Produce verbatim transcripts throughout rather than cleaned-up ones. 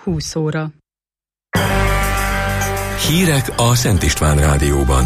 húsz óra. Hírek a Szent István Rádióban.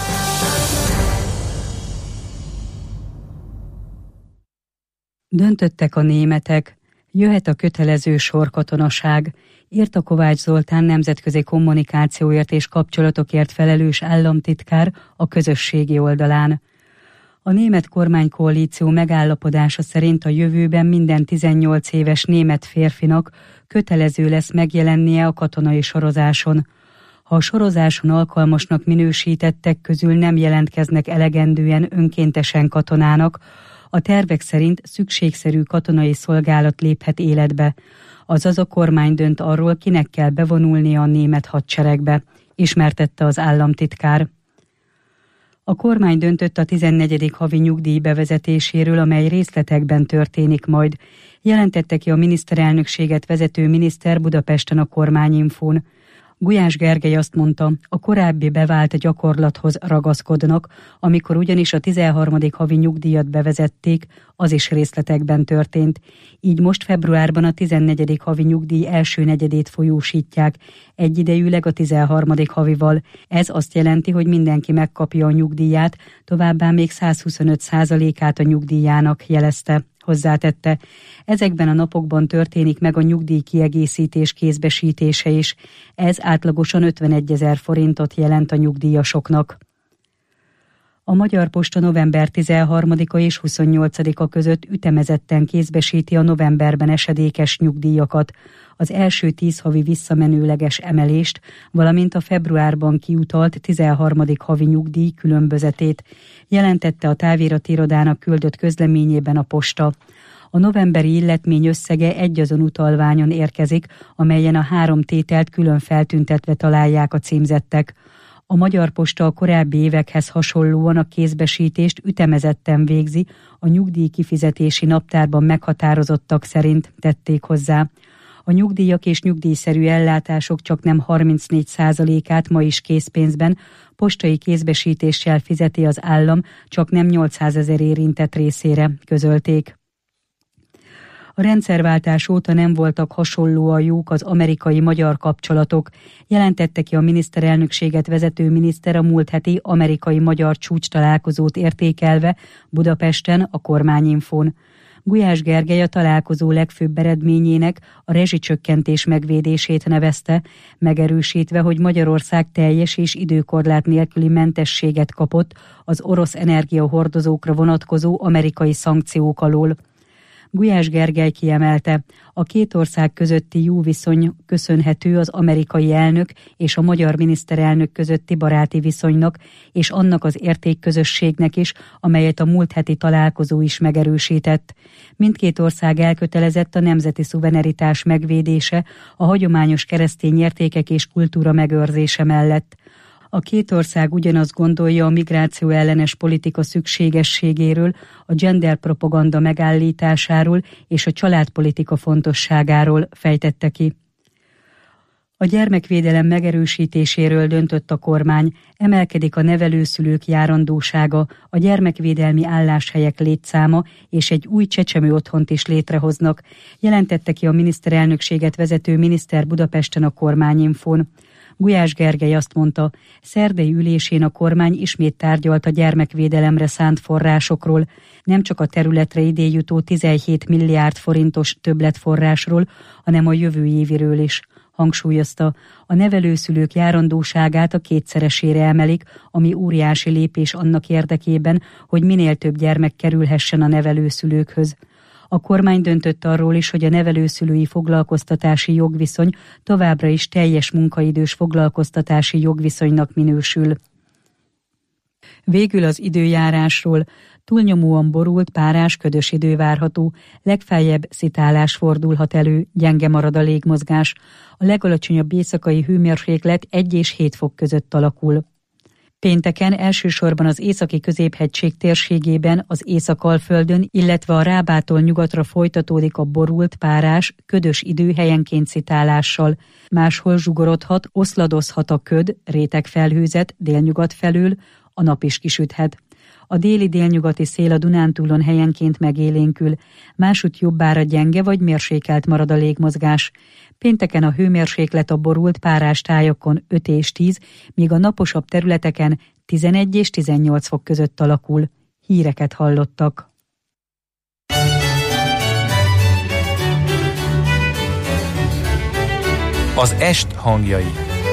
Döntöttek a németek, jöhet a kötelező sorkatonaság, írta Kovács Zoltán nemzetközi kommunikációért és kapcsolatokért felelős államtitkár a közösségi oldalán. A német kormánykoalíció megállapodása szerint a jövőben minden tizennyolc éves német férfinak kötelező lesz megjelennie a katonai sorozáson. Ha a sorozáson alkalmasnak minősítettek közül nem jelentkeznek elegendően önkéntesen katonának, a tervek szerint szükségszerű katonai szolgálat léphet életbe, azaz a kormány dönt arról, kinek kell bevonulnia a német hadseregbe, ismertette az államtitkár. A kormány döntött a tizennegyedik havi nyugdíj bevezetéséről, amely részletekben történik majd, jelentette ki a miniszterelnökséget vezető miniszter Budapesten a Kormányinfón. Gulyás Gergely azt mondta, a korábbi bevált gyakorlathoz ragaszkodnak, amikor ugyanis a tizenharmadik havi nyugdíjat bevezették, az is részletekben történt. Így most februárban a tizennegyedik havi nyugdíj első negyedét folyósítják, egyidejűleg a tizenharmadik havival. Ez azt jelenti, hogy mindenki megkapja a nyugdíját, továbbá még száz huszonöt százalékát a nyugdíjának, jelezte. Hozzátette, ezekben a napokban történik meg a nyugdíjkiegészítés kézbesítése is, ez átlagosan ötvenegyezer forintot jelent a nyugdíjasoknak. A Magyar Posta november tizenharmadika és huszonnyolcadika között ütemezetten kézbesíti a novemberben esedékes nyugdíjakat, az első tíz havi visszamenőleges emelést, valamint a februárban kiutalt tizenharmadik havi nyugdíj különbözetét, jelentette a táviratirodának küldött közleményében a posta. A novemberi illetmény összege egyazon utalványon érkezik, amelyen a három tételt külön feltüntetve találják a címzettek. A Magyar Posta a korábbi évekhez hasonlóan a kézbesítést ütemezetten végzi, a nyugdíj kifizetési naptárban meghatározottak szerint, tették hozzá. A nyugdíjak és nyugdíjszerű ellátások csaknem harmincnégy százalékát ma is készpénzben, postai kézbesítéssel fizeti az állam, csaknem nyolcszázezer érintett részére, közölték. A rendszerváltás óta nem voltak hasonlóan jók az amerikai-magyar kapcsolatok, jelentette ki a miniszterelnökséget vezető miniszter a múlt heti amerikai-magyar csúcs találkozót értékelve Budapesten a Kormányinfón. Gulyás Gergely a találkozó legfőbb eredményének a rezsicsökkentés megvédését nevezte, megerősítve, hogy Magyarország teljes és időkorlát nélküli mentességet kapott az orosz energiahordozókra vonatkozó amerikai szankciók alól. Gulyás Gergely kiemelte, a két ország közötti jó viszony köszönhető az amerikai elnök és a magyar miniszterelnök közötti baráti viszonynak, és annak az értékközösségnek is, amelyet a múlt heti találkozó is megerősített. Mindkét ország elkötelezett a nemzeti szuverenitás megvédése, a hagyományos keresztény értékek és kultúra megőrzése mellett. A két ország ugyanazt gondolja a migráció ellenes politika szükségességéről, a genderpropaganda megállításáról és a családpolitika fontosságáról, fejtette ki. A gyermekvédelem megerősítéséről döntött a kormány, emelkedik a nevelőszülők járandósága, a gyermekvédelmi álláshelyek létszáma és egy új csecsemő otthont is létrehoznak, jelentette ki a miniszterelnökséget vezető miniszter Budapesten a Kormányinfón. Gulyás Gergely azt mondta, szerdai ülésén a kormány ismét tárgyalt a gyermekvédelemre szánt forrásokról, nem csak a területre idén jutó tizenhét milliárd forintos többletforrásról, hanem a jövő éviről is. Hangsúlyozta, a nevelőszülők járandóságát a kétszeresére emelik, ami óriási lépés annak érdekében, hogy minél több gyermek kerülhessen a nevelőszülőkhöz. A kormány döntött arról is, hogy a nevelőszülői foglalkoztatási jogviszony továbbra is teljes munkaidős foglalkoztatási jogviszonynak minősül. Végül az időjárásról. Túlnyomóan borult, párás, ködös idő várható, legfeljebb szitálás fordulhat elő, gyenge marad a légmozgás. A legalacsonyabb éjszakai hőmérséklet egy és hét fok között alakul. Pénteken elsősorban az északi középhegység térségében, az Észak-Alföldön, illetve a Rábától nyugatra folytatódik a borult, párás, ködös idő helyenként szitálással. Máshol zsugorodhat, oszladozhat a köd, rétegfelhőzet délnyugat felől, a nap is kisüthet. A déli-délnyugati szél a Dunántúlon helyenként megélénkül, másút jobbára gyenge vagy mérsékelt marad a légmozgás. Pénteken a hőmérséklet a borult párás tájakon öt és tíz, míg a naposabb területeken tizenegy és tizennyolc fok között alakul. Híreket hallottak. Az est hangjai.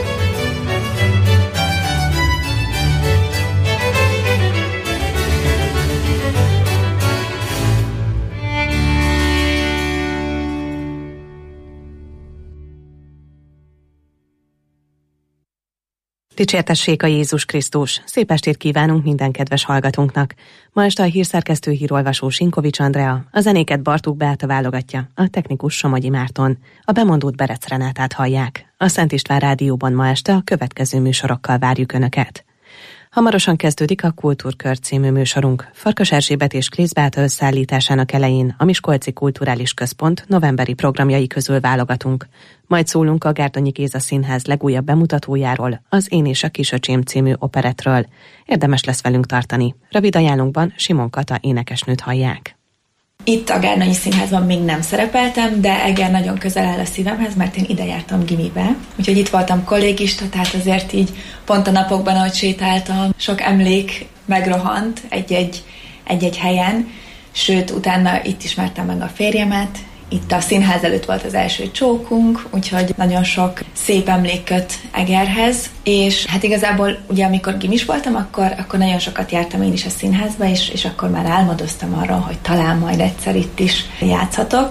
Dicsértessék a Jézus Krisztus! Szép estét kívánunk minden kedves hallgatónknak! Ma este a hírszerkesztő hírolvasó Sinkovics Andrea, a zenéket Bartók Beáta válogatja, a technikus Somogyi Márton. A bemondót Berec Renátát hallják. A Szent István Rádióban ma este a következő műsorokkal várjuk Önöket. Hamarosan kezdődik a Kultúrkör című műsorunk. Farkas Erzsébet és Klész Beáta összeállításának elején a Miskolci Kulturális Központ novemberi programjai közül válogatunk. Majd szólunk a Gárdonyi Géza Színház legújabb bemutatójáról, az Én és a Kisöcsém című operettről. Érdemes lesz velünk tartani. Rövid ajánlunkban Simon Kata énekesnőt hallják. Itt a Gárdonyi Színházban még nem szerepeltem, de Eger nagyon közel áll a szívemhez, mert én ide jártam gimibe. Úgyhogy itt voltam kollégista, tehát azért így pont a napokban, ahogy sétáltam, sok emlék megrohant egy-egy, egy-egy helyen, sőt, utána itt ismertem meg a férjemet, itt a színház előtt volt az első csókunk, úgyhogy nagyon sok szép emlék köt Egerhez, és hát igazából ugye amikor gimis voltam, akkor, akkor nagyon sokat jártam én is a színházba, és, és akkor már álmodoztam arról, hogy talán majd egyszer itt is játszhatok.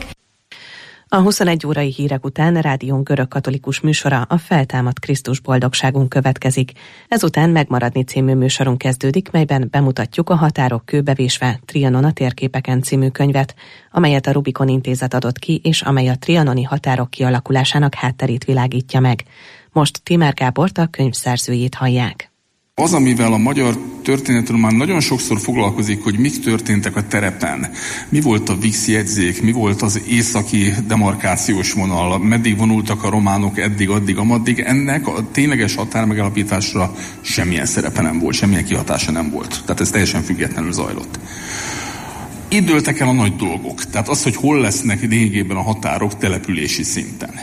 A huszonegy órai hírek után rádión görögkatolikus műsora, a Feltámadt Krisztus boldogságunk következik. Ezután Megmaradni című műsorunk kezdődik, melyben bemutatjuk a Határok kőbevésve Trianon a térképeken című könyvet, amelyet a Rubikon Intézet adott ki, és amely a trianoni határok kialakulásának hátterét világítja meg. Most Tímer Gábort, a könyv szerzőjét hallják. Az, amivel a magyar történetről már nagyon sokszor foglalkozik, hogy mik történtek a terepen, mi volt a Vix jegyzék, mi volt az északi demarkációs vonal, meddig vonultak a románok eddig, addig, amaddig, ennek a tényleges határmegállapításra semmilyen szerepe nem volt, semmilyen kihatása nem volt. Tehát ez teljesen függetlenül zajlott. Itt dőltek el a nagy dolgok, tehát az, hogy hol lesznek lényegében a határok települési szinten.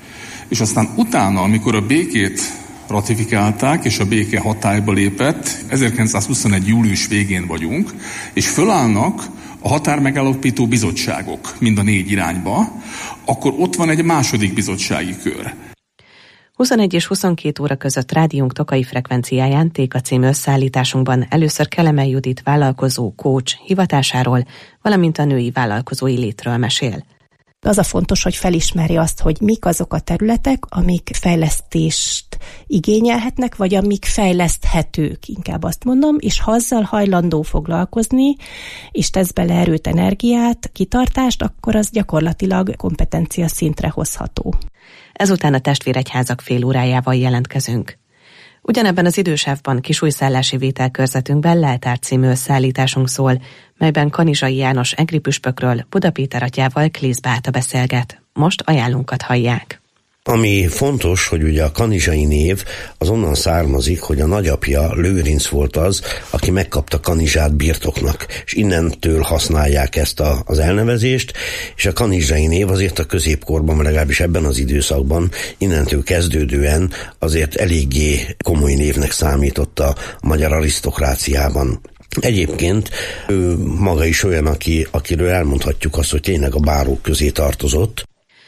És aztán utána, amikor a békét ratifikálták, és a béke hatályba lépett, ezerkilencszázhuszonegy. július végén vagyunk, és fölállnak a határmegállapító bizottságok mind a négy irányba, akkor ott van egy második bizottsági kör. huszonegy és huszonkét óra között rádiónk tokai frekvenciáján Téka című összeállításunkban először Kelemen Judit vállalkozó, coach hivatásáról, valamint a női vállalkozói létről mesél. Az a fontos, hogy felismeri azt, hogy mik azok a területek, amik fejlesztést igényelhetnek, vagy amik fejleszthetők, inkább azt mondom, és ha azzal hajlandó foglalkozni, és tesz bele erőt, energiát, kitartást, akkor az gyakorlatilag kompetencia szintre hozható. Ezután a testvéregyházak fél órájával jelentkezünk. Ugyanebben az idősávban kisújszállási vételkörzetünkben Leltár című összeállításunk szól, melyben Kanizsai János egri püspökről Buda Péter atyával Klész Beáta beszélget. Most ajánlunkat hallják. Ami fontos, hogy ugye a kanizsai név az onnan származik, hogy a nagyapja Lőrinc volt az, aki megkapta Kanizsát birtoknak, és innentől használják ezt a, az elnevezést, és a kanizsai név azért a középkorban, legalábbis ebben az időszakban, innentől kezdődően azért eléggé komoly névnek számított a magyar arisztokráciában. Egyébként ő maga is olyan, aki, akiről elmondhatjuk azt, hogy tényleg a bárók közé tartozott.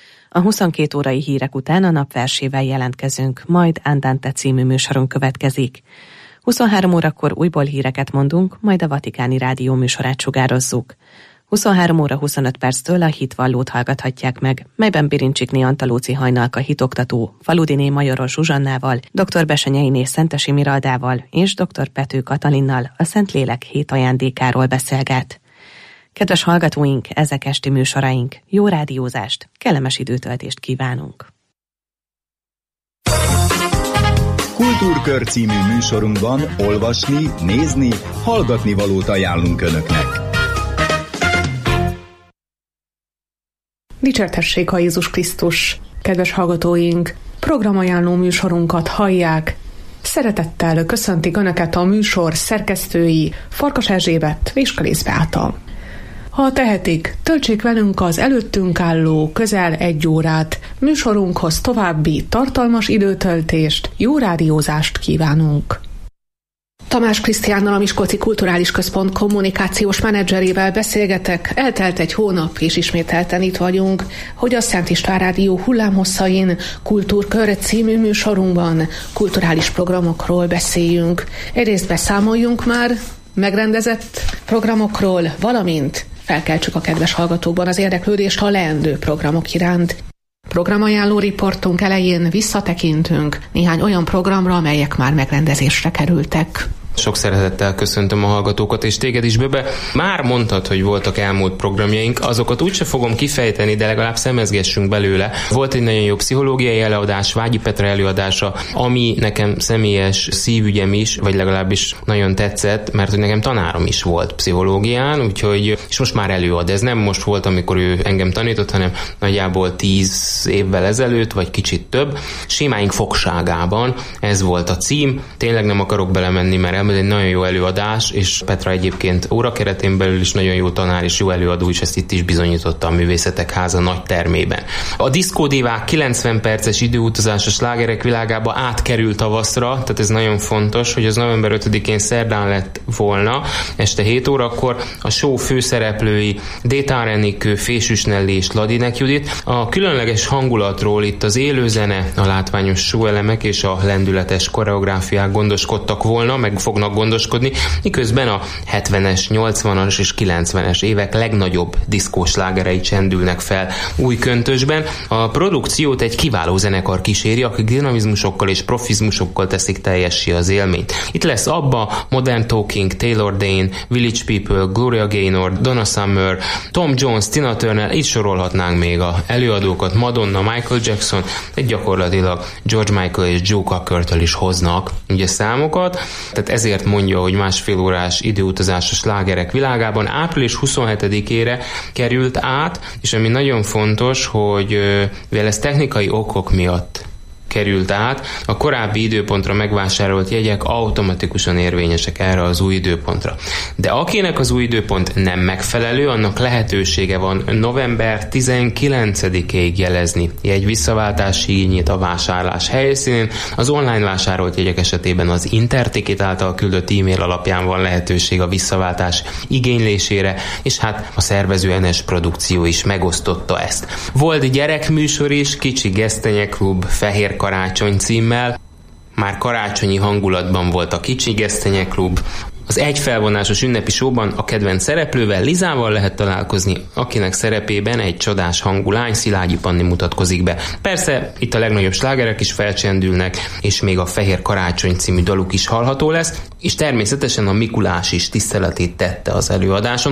A huszonkét órai hírek után a napversével jelentkezünk, majd Andante című műsorunk következik. huszonhárom órakor újból híreket mondunk, majd a Vatikáni Rádió műsorát sugározzuk. huszonhárom óra huszonöt perctől a Hitvallót hallgathatják meg, melyben Birincsikné Antalóci Hajnalka hitoktató, Faludiné Majoros Zsuzsannával, dr. Besenyeiné Szentesi Miraldával és dr. Pető Katalinnal a Szentlélek hét ajándékáról beszélget. Kedves hallgatóink, ezek esti műsoraink. Jó rádiózást, kellemes időtöltést kívánunk! Kultúrkör című műsorunkban olvasni, nézni, hallgatni valót ajánlunk Önöknek. Dicsértessék a Jézus Krisztus! Kedves hallgatóink, programajánló műsorunkat hallják. Szeretettel köszöntik Önöket a műsor szerkesztői Farkas Erzsébet és Kalész Beáta. Ha tehetik, töltsék velünk az előttünk álló közel egy órát. Műsorunkhoz további tartalmas időtöltést, jó rádiózást kívánunk. Tamás Krisztiánnal, a Miskolci Kulturális Központ kommunikációs menedzserével beszélgetek. Eltelt egy hónap, és ismételten itt vagyunk, hogy a Szent István Rádió hullámhosszain Kultúrkör című műsorunkban kulturális programokról beszéljünk. Egyrészt beszámoljunk már megrendezett programokról, valamint felkeltsük a kedves hallgatókban az érdeklődést a leendő programok iránt. Programajánló riportunk elején visszatekintünk néhány olyan programra, amelyek már megrendezésre kerültek. Sok szeretettel köszöntöm a hallgatókat, és téged is, Böbe. Már mondtad, hogy voltak elmúlt programjaink, azokat úgyse fogom kifejteni, de legalább szemezgessünk belőle. Volt egy nagyon jó pszichológiai előadás, Vágyi Petra előadása, ami nekem személyes szívügyem is, vagy legalábbis nagyon tetszett, mert hogy nekem tanárom is volt pszichológián, úgyhogy, és most már előad. Ez nem most volt, amikor ő engem tanított, hanem nagyjából tíz évvel ezelőtt, vagy kicsit több. Sémáink fogságában, ez volt a cím. Tényleg nem akarok belemenni, mert egy nagyon jó előadás, és Petra egyébként óra keretén belül is nagyon jó tanár és jó előadó, és ezt itt is bizonyította a Művészetek Háza nagy termében. A diszkódívák kilencven perces időutazás a slágerek világába átkerült tavaszra, tehát ez nagyon fontos, hogy az november ötödikén szerdán lett volna, este hét órakor a show főszereplői Détár Enikő, Fésűs Nelly és Ladinek Judit. A különleges hangulatról itt az élőzene, a látványos show elemek és a lendületes koreográfiák gondoskodtak volna, meg fognak gondoskodni, miközben a hetvenes, nyolcvanas és kilencvenes évek legnagyobb diszkóslágerei csendülnek fel új köntösben. A produkciót egy kiváló zenekar kíséri, akik dinamizmusokkal és profizmusokkal teszik teljessé az élményt. Itt lesz Abba, Modern Talking, Taylor Dayne, Village People, Gloria Gaynor, Donna Summer, Tom Jones, Tina Turner, így sorolhatnánk még a előadókat, Madonna, Michael Jackson, egy gyakorlatilag George Michael és Joe Cocker-től is hoznak ugye számokat, tehát ezért mondja, hogy másfél órás időutazás a slágerek világában április huszonhetedikére került át, és ami nagyon fontos, hogy mivel ez technikai okok miatt került át, a korábbi időpontra megvásárolt jegyek automatikusan érvényesek erre az új időpontra. De akinek az új időpont nem megfelelő, annak lehetősége van november tizenkilencedikéig jelezni jegy visszaváltási igényét a vásárlás helyszínén. Az online vásárolt jegyek esetében az Interticket által küldött e-mail alapján van lehetőség a visszaváltás igénylésére, és hát a szervező en es Produkció is megosztotta ezt. Volt gyerekműsor is, Kicsi Gesztenye Klub, Fehér Karácsony címmel. Már karácsonyi hangulatban volt a Kicsi Gesztenye Klub. Az egyfelvonásos ünnepi showban a kedvenc szereplővel, Lizával lehet találkozni, akinek szerepében egy csodás hangú lány, Szilágyi Panni mutatkozik be. Persze itt a legnagyobb slágerek is felcsendülnek, és még a Fehér Karácsony című daluk is hallható lesz, és természetesen a Mikulás is tiszteletét tette az előadáson.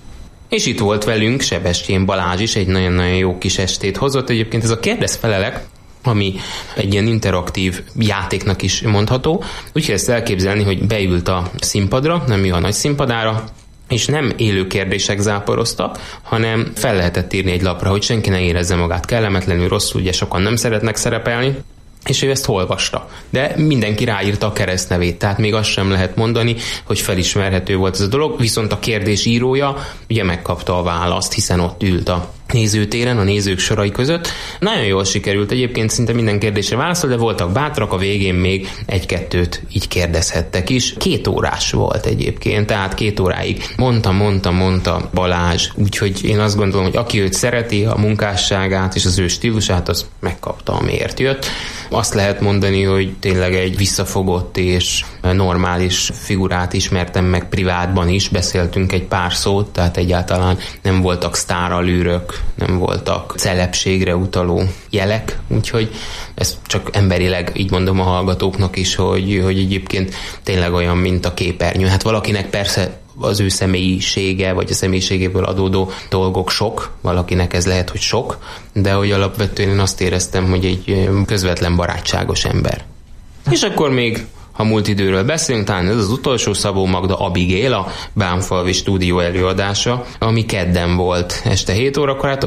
És itt volt velünk Sebestyén Balázs is, egy nagyon-nagyon jó kis estét hozott. Egyébként ez a kérdez-felelek, ami egy ilyen interaktív játéknak is mondható. Úgy kell ezt elképzelni, hogy beült a színpadra, nem ő a nagy színpadára, és nem élő kérdések záporoztak, hanem fel lehetett írni egy lapra, hogy senki ne érezze magát kellemetlenül, rosszul, ugye sokan nem szeretnek szerepelni, és ő ezt olvasta. De mindenki ráírta a keresztnevét, tehát még azt sem lehet mondani, hogy felismerhető volt ez a dolog, viszont a kérdés írója ugye megkapta a választ, hiszen ott ült a nézőtéren, a nézők sorai között. Nagyon jól sikerült, egyébként szinte minden kérdésre válaszol, de voltak bátrak, a végén még egy-kettőt így kérdezhettek is. Két órás volt egyébként, tehát két óráig mondta, mondta, mondta Balázs, úgyhogy én azt gondolom, hogy aki őt szereti, a munkásságát és az ő stílusát, az megkapta, amiért jött. Azt lehet mondani, hogy tényleg egy visszafogott és normális figurát ismertem meg privátban is, beszéltünk egy pár szót, tehát egyáltalán nem voltak sztáralűrök, nem voltak celebségre utaló jelek, úgyhogy ez csak emberileg így mondom a hallgatóknak is, hogy, hogy egyébként tényleg olyan, mint a képernyő. Hát valakinek persze az ő személyisége, vagy a személyiségéből adódó dolgok sok, valakinek ez lehet, hogy sok, de hogy alapvetően én azt éreztem, hogy egy közvetlen barátságos ember. És akkor még, ha múlt időről beszélünk, talán ez az utolsó, Szabó Magda Abigail, a Bánfalvi stúdió előadása, ami kedden volt este hét órakor, hát olyan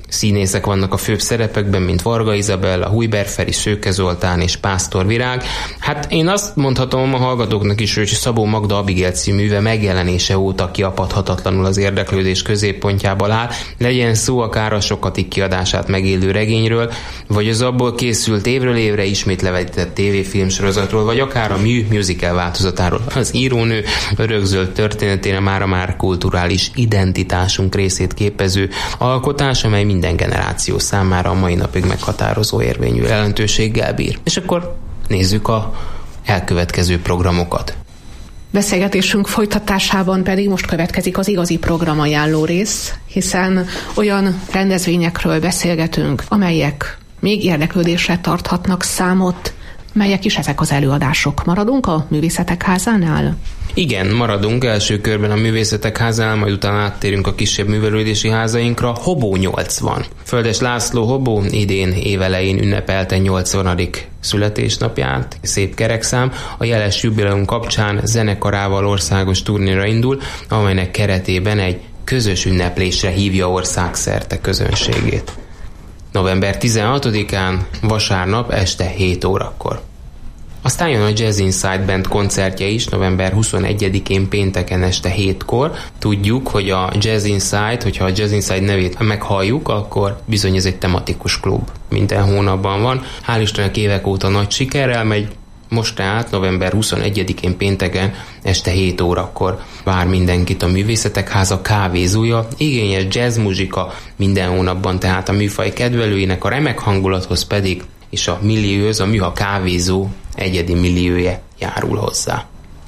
színészek vannak a főbb szerepekben, mint Varga Izabella, Hujber Feri, Szőke Zoltán és Pásztor Virág. Hát én azt mondhatom a hallgatóknak is, hogy Szabó Magda Abigail című műve megjelenése óta kiapadhatatlanul az érdeklődés középpontjában áll, legyen szó akár a sokadik kiadását megélő regényről, vagy az abból készült évről évre ismét levetített tévéfilmsorozatról, vagy akár a Mű musical változatáról. Az írónő örökzöld történetére mára már kulturális identitásunk részét képező alkotás, amely minden generáció számára a mai napig meghatározó érvényű jelentőséggel bír. És akkor nézzük a elkövetkező programokat. Beszélgetésünk folytatásában pedig most következik az igazi programajánló rész, hiszen olyan rendezvényekről beszélgetünk, amelyek még érdeklődésre tarthatnak számot. Melyek is ezek az előadások? Maradunk a Művészetek Házánál? Igen, maradunk első körben a Művészetek Házánál, majd utána áttérünk a kisebb művelődési házainkra. Hobó nyolcvan. Földes László Hobó idén évelején ünnepelte nyolcvanadik születésnapját, szép kerekszám. A jeles jubileum kapcsán zenekarával országos turnéra indul, amelynek keretében egy közös ünneplésre hívja országszerte közönségét. november tizenhatodikán, vasárnap este hét órakor. Aztán jön a Jazz Inside Band koncertje is november huszonegyedikén pénteken este hétkor. Tudjuk, hogy a Jazz Inside, hogyha a Jazz Inside nevét meghalljuk, akkor bizony ez egy tematikus klub. Minden hónapban van. Hál' Istennek évek óta nagy sikerrel megy. Most tehát november huszonegyedikén pénteken este hét órakor vár mindenkit a Művészetek Háza kávézója. Igényes jazzmuzsika minden hónapban, tehát a műfaj kedvelőinek, a remek hangulathoz pedig és a millióhöz, a műha kávézó egyedi millióje járul hozzá.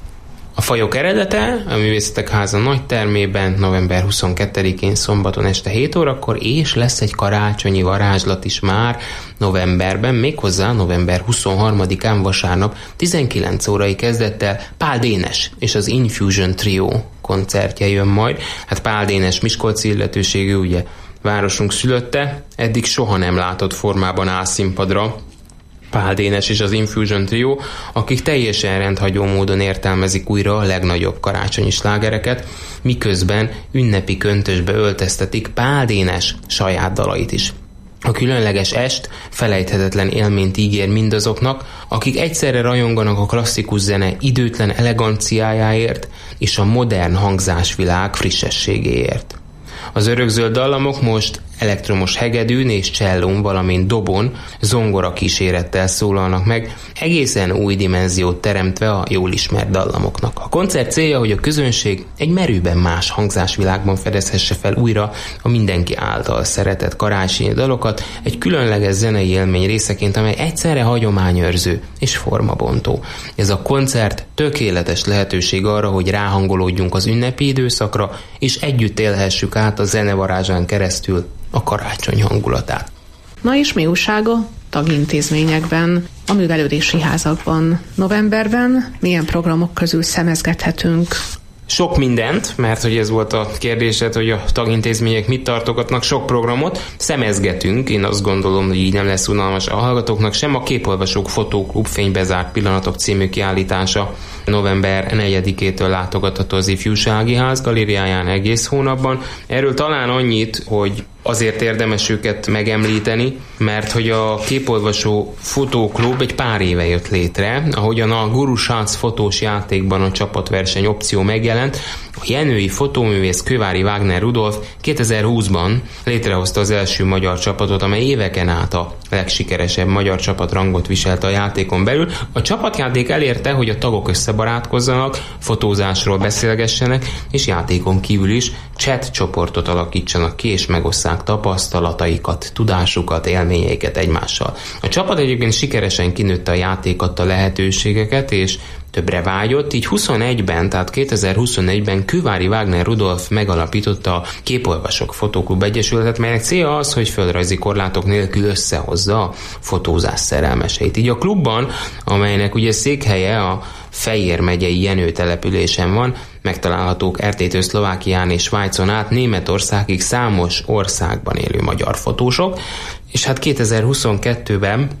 A fajok eredete a Művészetek Háza nagy termében november huszonkettedikén szombaton este hét órakor, és lesz egy karácsonyi varázslat is már novemberben, méghozzá november huszonharmadikán vasárnap tizenkilenc órai kezdettel Pál Dénes és az Infusion Trio koncertje jön majd. Hát Pál Dénes miskolci illetőségű, ugye városunk szülötte, eddig soha nem látott formában áll színpadra Pál Dénes és az Infusion Trio, akik teljesen rendhagyó módon értelmezik újra a legnagyobb karácsonyi slágereket, miközben ünnepi köntösbe öltöztetik Pál Dénes saját dalait is. A különleges est felejthetetlen élményt ígér mindazoknak, akik egyszerre rajonganak a klasszikus zene időtlen eleganciájáért és a modern hangzásvilág frissességéért. Az örökzöld dallamok most elektromos hegedűn és csellón, valamint dobon, zongora kísérettel szólalnak meg, egészen új dimenziót teremtve a jól ismert dallamoknak. A koncert célja, hogy a közönség egy merőben más hangzásvilágban fedezhesse fel újra a mindenki által szeretett karácsonyi dalokat egy különleges zenei élmény részeként, amely egyszerre hagyományőrző és formabontó. Ez a koncert tökéletes lehetőség arra, hogy ráhangolódjunk az ünnepi időszakra, és együtt élhessük át a zenevarázsán keresztül a karácsony hangulatát. Na és mi újsága tagintézményekben, a művelődési házakban novemberben milyen programok közül szemezgethetünk? Sok mindent, mert hogy ez volt a kérdésed, hogy a tagintézmények mit tartogatnak, sok programot szemezgetünk. Én azt gondolom, hogy így nem lesz unalmas a hallgatóknak sem. A Képolvasók Fotóklub Fénybezárt Pillanatok című kiállítása november negyedikétől látogatható az Ifjúsági Ház galériáján egész hónapban. Erről talán annyit, hogy azért érdemes őket megemlíteni, mert hogy a Képolvasó Fotóklub egy pár éve jött létre, ahogyan a Guru Shots fotós játékban a csapatverseny opció megjelent, a jenői fotóművész Kővári Wagner Rudolf kétezer-húszban létrehozta az első magyar csapatot, amely éveken át a legsikeresebb magyar csapatrangot viselte a játékon belül. A csapatjáték elérte, hogy a tagok összebarátkozzanak, fotózásról beszélgessenek, és játékon kívül is chat csoportot alakítsanak ki, és megosszák tapasztalataikat, tudásukat, élményeiket egymással. A csapat egyébként sikeresen kinőtte a játék adta lehetőségeket, és többre vágyott, így huszonegyben, tehát kétezer-huszonegyben Kővári Wagner Rudolf megalapította a Képolvasók Fotóklub Egyesületet, melynek célja az, hogy földrajzi korlátok nélkül összehozza a fotózás szerelmeseit. Így a klubban, amelynek ugye székhelye a Fejér megyei Jenő településen van, megtalálhatók er té-től Szlovákián és Svájcon át Németországig számos országban élő magyar fotósok, és hát kétezer-huszonkettőben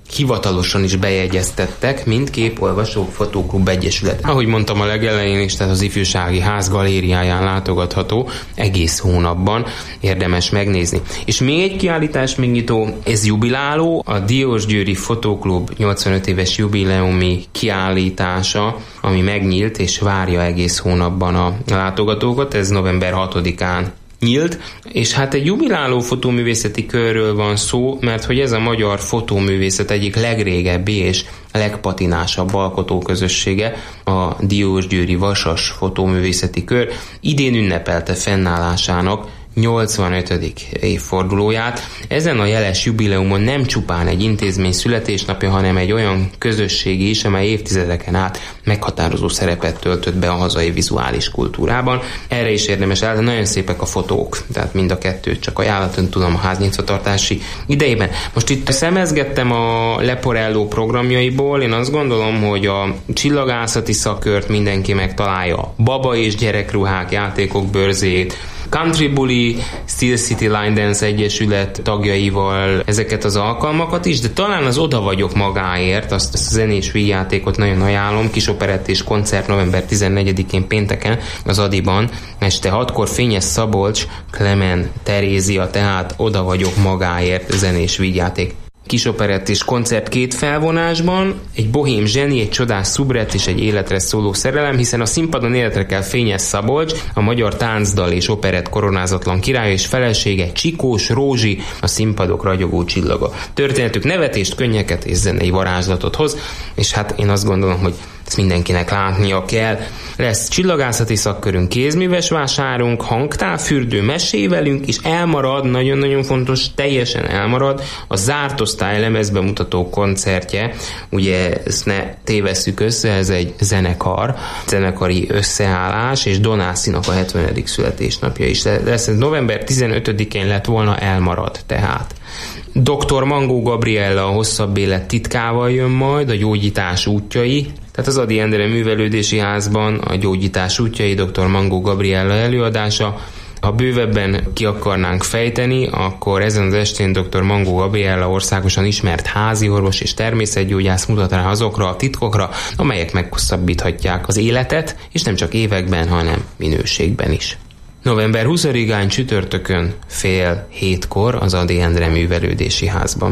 hivatalosan is bejegyeztettek, mint Képolvasók Fotóklub Egyesület. Ahogy mondtam a legelején is, tehát az Ifjúsági Ház galériáján látogatható, egész hónapban érdemes megnézni. És még egy kiállítás megnyitó, ez jubiláló, a Diósgyőri Fotóklub nyolcvanöt éves jubileumi kiállítása, ami megnyílt és várja egész hónapban a látogatókat, ez november hatodikán nyílt, és hát egy jubiláló fotóművészeti körről van szó, mert hogy ez a magyar fotóművészet egyik legrégebbi és legpatinásabb alkotóközössége, a Diósgyőri Vasas Fotóművészeti Kör idén ünnepelte fennállásának nyolcvanötödik évfordulóját. Ezen a jeles jubileumon nem csupán egy intézmény születésnapja, hanem egy olyan közösségi is, amely évtizedeken át meghatározó szerepet töltött be a hazai vizuális kultúrában. Erre is érdemes állni, nagyon szépek a fotók, tehát mind a kettőt csak ajánlatlan tudom a háznyitvatartási idejében. Most itt szemezgettem a Leporello programjaiból, én azt gondolom, hogy a csillagászati szakkört mindenki megtalálja, baba és gyerekruhák játékok bőrzét, Country Bully, Steel City Line Dance Egyesület tagjaival ezeket az alkalmakat is, de talán az Oda vagyok magáért, azt, azt a zenés vígjátékot nagyon ajánlom, kis operett és koncert november tizennegyedikén pénteken az Adiban, este hatkor Fényes Szabolcs, Klemen Terézia, tehát Oda vagyok magáért zenés vígjáték. Kis operett és koncert két felvonásban, egy bohém zseni, egy csodás szubrett és egy életre szóló szerelem, hiszen a színpadon életre kell Fényes Szabolcs, a magyar táncdal és operett koronázatlan királya és felesége, Csikós Rózsi, a színpadok ragyogó csillaga. Történetük nevetést, könnyeket és zenei varázslatot hoz, és hát én azt gondolom, hogy ezt mindenkinek látnia kell. Lesz csillagászati szakkörünk, kézműves vásárunk, hangtávfürdő, mesévelünk, és elmarad, nagyon-nagyon fontos, teljesen elmarad a zárt osztály lemezbemutató koncertje. Ugye ezt ne tévesszük össze, ez egy zenekar, zenekari összeállás, és Donászinak a hetvenedik születésnapja is lesz. Ez november tizenötödikén lett volna, elmarad tehát. doktor Mangó Gabriella a hosszabb élet titkával jön majd, a gyógyítás útjai, tehát az Ady Endre Művelődési Házban a gyógyítás útjai, doktor Mangó Gabriella előadása. Ha bővebben ki akarnánk fejteni, akkor ezen az estén doktor Mangó Gabriella országosan ismert háziorvos és természetgyógyász mutat rá azokra a titkokra, amelyek meghosszabbíthatják az életet, és nem csak években, hanem minőségben is. november huszadikán csütörtökön fél hétkor az Ady Endre Művelődési Házban.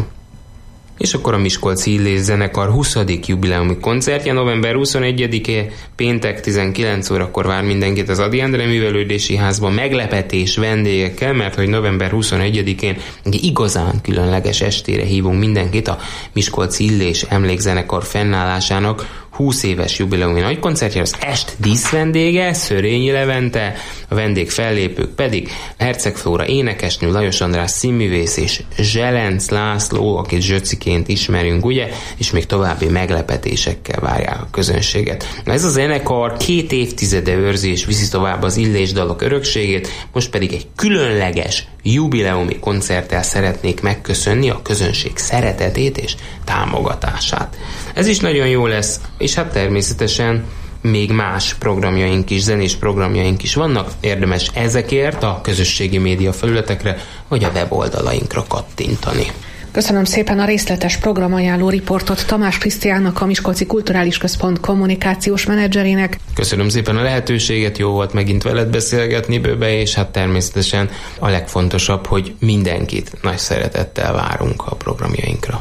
És akkor a Miskolci Illés zenekar huszadik jubileumi koncertje november huszonegyedikén péntek tizenkilenc órakor vár mindenkit az Ady Endre Művelődési Házban meglepetés vendégekkel, mert hogy november huszonegyedikén igazán különleges estére hívunk mindenkit a Miskolci Illés emlékzenekar fennállásának húsz éves jubileumi nagykoncertje, az est díszvendége Szörényi Levente, a vendég fellépők pedig Herceg Flóra énekesnő, Lajos András színművész és Zselenc László, akit Zsöciként ismerünk, ugye, és még további meglepetésekkel várják a közönséget. Ez a zenekar két évtizede őrzi és viszi tovább az Illés dalok örökségét, most pedig egy különleges jubileumi koncerttel szeretnék megköszönni a közönség szeretetét és támogatását. Ez is nagyon jó lesz, és hát természetesen még más programjaink is, zenés programjaink is vannak, érdemes ezekért a közösségi média felületekre vagy a weboldalainkra kattintani. Köszönöm szépen a részletes programajánló riportot Tamás Krisztiánnak, a Miskolci Kulturális Központ kommunikációs menedzserének. Köszönöm szépen a lehetőséget, jó volt megint veled beszélgetni, Bőbe, és hát természetesen a legfontosabb, hogy mindenkit nagy szeretettel várunk a programjainkra.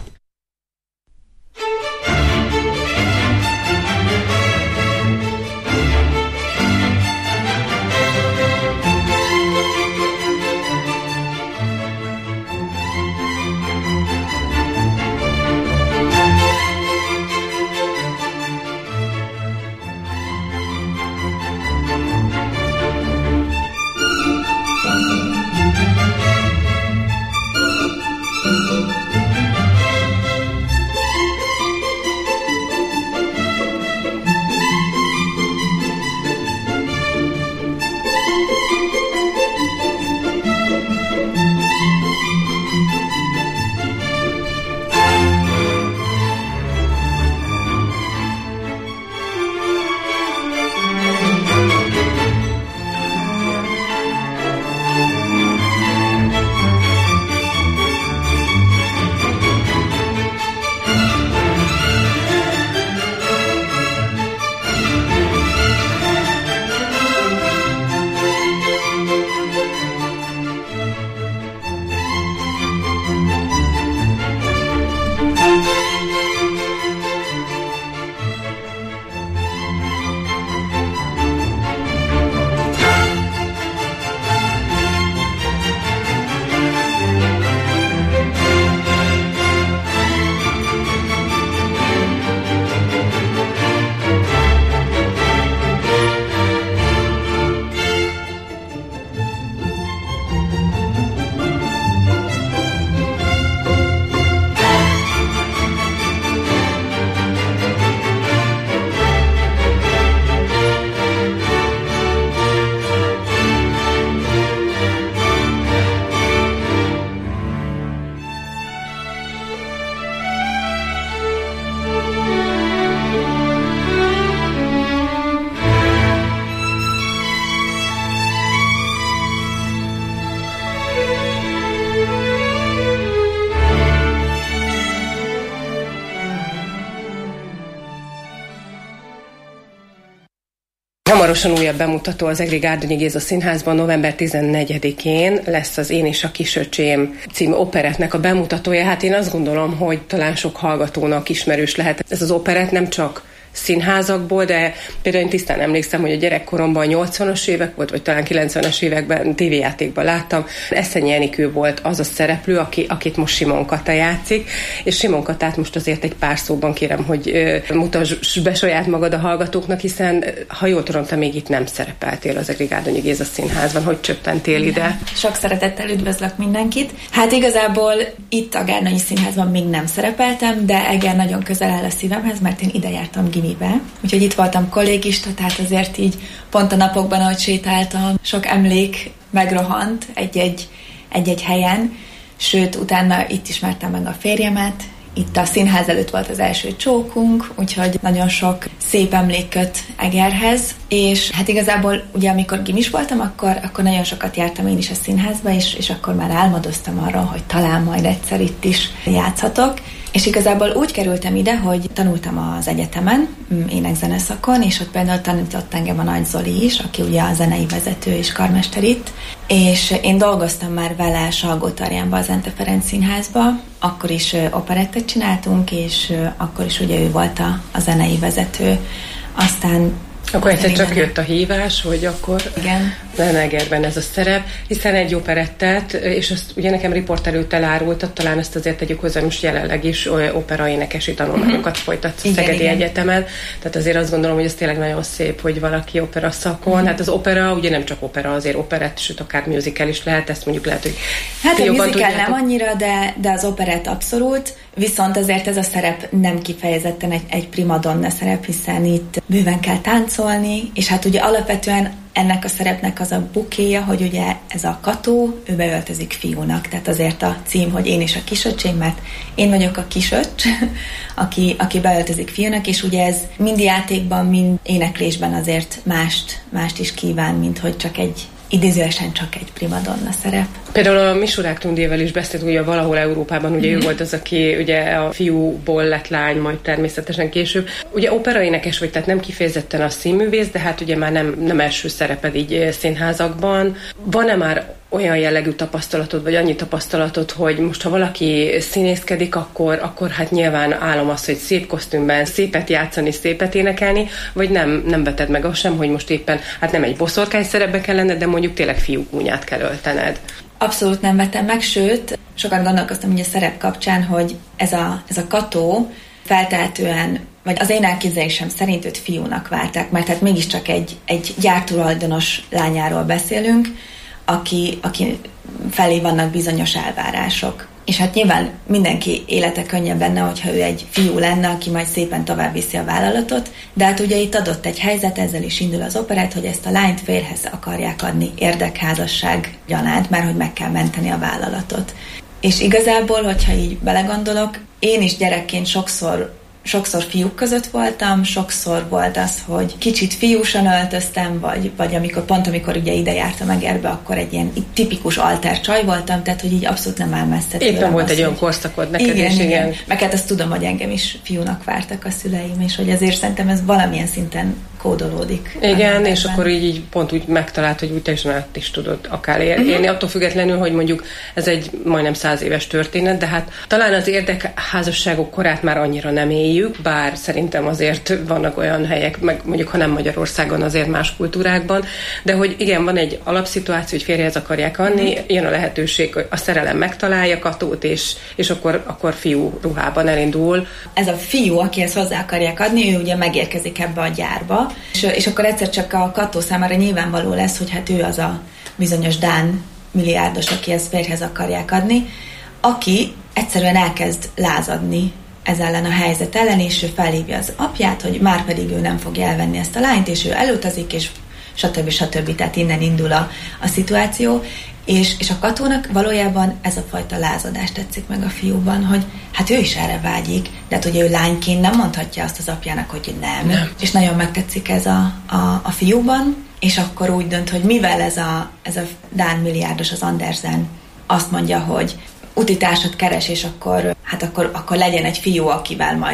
Hamarosan újabb bemutató az Egri Gárdonyi Géza Színházban, november tizennegyedikén lesz az Én és a kisöcsém című operettnek a bemutatója. Hát én azt gondolom, hogy talán sok hallgatónak ismerős lehet ez az operett, nem csak színházakból, de például én tisztán emlékszem, hogy a gyerekkoromban nyolcvanas évek volt, vagy talán kilencvenes években tévéjátékban láttam. Eszenyi Enikő volt az a szereplő, aki, akit most Simon Kata játszik, és Simon Katát most azért egy pár szóban kérem, hogy ö, mutass be saját magad a hallgatóknak, hiszen ha jól tudom, te még itt nem szerepeltél az Egri Gárdonyi Géza Színházban. Hogy csöppentél ide? Sok szeretettel üdvözlök mindenkit. Hát igazából itt a Gárdonyi Színházban még nem szerepeltem, de Eger nagyon közel áll a szívemhez, mert én ide jártam gimibe. Úgyhogy itt voltam kollégista, tehát azért így pont a napokban, ahogy sétáltam, sok emlék megrohant egy-egy, egy-egy helyen, sőt, utána itt ismertem meg a férjemet, itt a színház előtt volt az első csókunk, úgyhogy nagyon sok szép emlék köt Egerhez, és hát igazából ugye amikor gimis voltam, akkor, akkor nagyon sokat jártam én is a színházba, és, és akkor már álmodoztam arról, hogy talán majd egyszer itt is játszhatok. És igazából úgy kerültem ide, hogy tanultam az egyetemen, énekzeneszakon, és ott például tanított engem a Nagy Zoli is, aki ugye a zenei vezető és karmester itt, és én dolgoztam már vele Salgótarjánban, az Ente Ferenc Színházba, akkor is operettet csináltunk, és akkor is ugye ő volt a, a zenei vezető, aztán Akkor egyszer csak jött a hívás, hogy akkor lenne Egerben ez a szerep, hiszen egy operettet, és azt ugye nekem riportelőt elárultat, talán ezt azért tegyük hozzá, most jelenleg is operaénekesi tanulmányokat uh-huh. folytatsz a Szegedi igen. Egyetemen, tehát azért azt gondolom, hogy ez tényleg nagyon szép, hogy valaki opera szakon, uh-huh. hát az opera ugye nem csak opera, azért operett, sőt akár musical is lehet, ezt mondjuk lehet, hogy hát a musical tudjátok. Nem annyira, de, de az operett abszolút, viszont azért ez a szerep nem kifejezetten egy, egy primadonna szerep, hiszen itt bőven kell táncolni, és hát ugye alapvetően ennek a szerepnek az a bukéja, hogy ugye ez a Kató, ő beöltözik fiúnak, tehát azért a cím, hogy én és a kisöcsém, mert én vagyok a kisöcs, aki, aki beöltözik fiúnak, és ugye ez mind játékban, mind éneklésben azért mást, mást is kíván, mint hogy csak egy idézőesen csak egy primadonna szerep. Például a Misurák Tündével is beszélt, ugye valahol Európában, ugye mm. ő volt az, aki ugye a fiúból lett lány, majd természetesen később. Ugye operaénekes vagy, tehát nem kifejezetten a színművész, de hát ugye már nem, nem első szereped így színházakban. Van-e már olyan jellegű tapasztalatod, vagy annyi tapasztalatod, hogy most ha valaki színészkedik, akkor, akkor hát nyilván álom az, hogy szép kosztümben szépet játszani, szépet énekelni, vagy nem, nem veted meg azt sem, hogy most éppen hát nem egy boszorkány szerepbe kell lenned, de mondjuk tényleg fiúgúnyát kell öltened. Abszolút nem vettem meg, sőt, sokat gondolkoztam ugye a szerep kapcsán, hogy ez a, ez a Kató feltehetően, vagy az én elképzelésem szerint őt fiúnak várták, mert hát mégiscsak egy, egy gyártulajdonos lányáról beszélünk, aki, aki felé vannak bizonyos elvárások. És hát nyilván mindenki élete könnyebb benne, hogyha ő egy fiú lenne, aki majd szépen tovább viszi a vállalatot, de hát ugye itt adott egy helyzet, ezzel is indul az operett, hogy ezt a lányt férjhez akarják adni érdekházasság gyanánt, mert hogy meg kell menteni a vállalatot. És igazából, hogyha így belegondolok, én is gyerekként sokszor Sokszor fiúk között voltam, sokszor volt az, hogy kicsit fiúsan öltöztem, vagy, vagy amikor pont amikor ugye ide jártam Egerbe, akkor egy ilyen tipikus alter csaj voltam, tehát hogy így abszolút nem áll messze. Éppen volt egy olyan korszakod neked, igen, és igen. igen. Meg hát azt tudom, hogy engem is fiúnak vártak a szüleim, és hogy azért szerintem ez valamilyen szinten kódolódik. Igen, és akkor így, így pont úgy megtalált, hogy úgy teljesen át is tudod akár élni. Uh-huh. Attól függetlenül, hogy mondjuk ez egy majdnem száz éves történet, de hát talán az érdekházasságok korát már annyira nem éljük, bár szerintem azért vannak olyan helyek, meg mondjuk ha nem Magyarországon, azért más kultúrákban, de hogy igen, van egy alapszituáció, hogy férjhez akarják adni, uh-huh. jön a lehetőség, hogy a szerelem megtalálja Katót, és, és akkor, akkor fiú ruhában elindul. Ez a fiú, akihez hozzá akarják adni, ő ugye megérkezik ebbe a gyárba, És, és akkor egyszer csak a Kató számára nyilvánvaló lesz, hogy hát ő az a bizonyos dán milliárdos, akihez férjhez akarják adni, aki egyszerűen elkezd lázadni ez ellen a helyzet ellen, és ő felhívja az apját, hogy már pedig ő nem fogja elvenni ezt a lányt, és ő elutazik, és stb. stb. Tehát innen indul a, a szituáció, és, és a Katónak valójában ez a fajta lázadás tetszik meg a fiúban, hogy hát ő is erre vágyik, de hát ugye ő lányként nem mondhatja azt az apjának, hogy nem. nem. És nagyon megtetszik ez a, a, a fiúban, és akkor úgy dönt, hogy mivel ez a, ez a dán milliárdos, az Andersen azt mondja, hogy utitársat keres, és akkor, hát akkor, akkor legyen egy fiú, akivel majd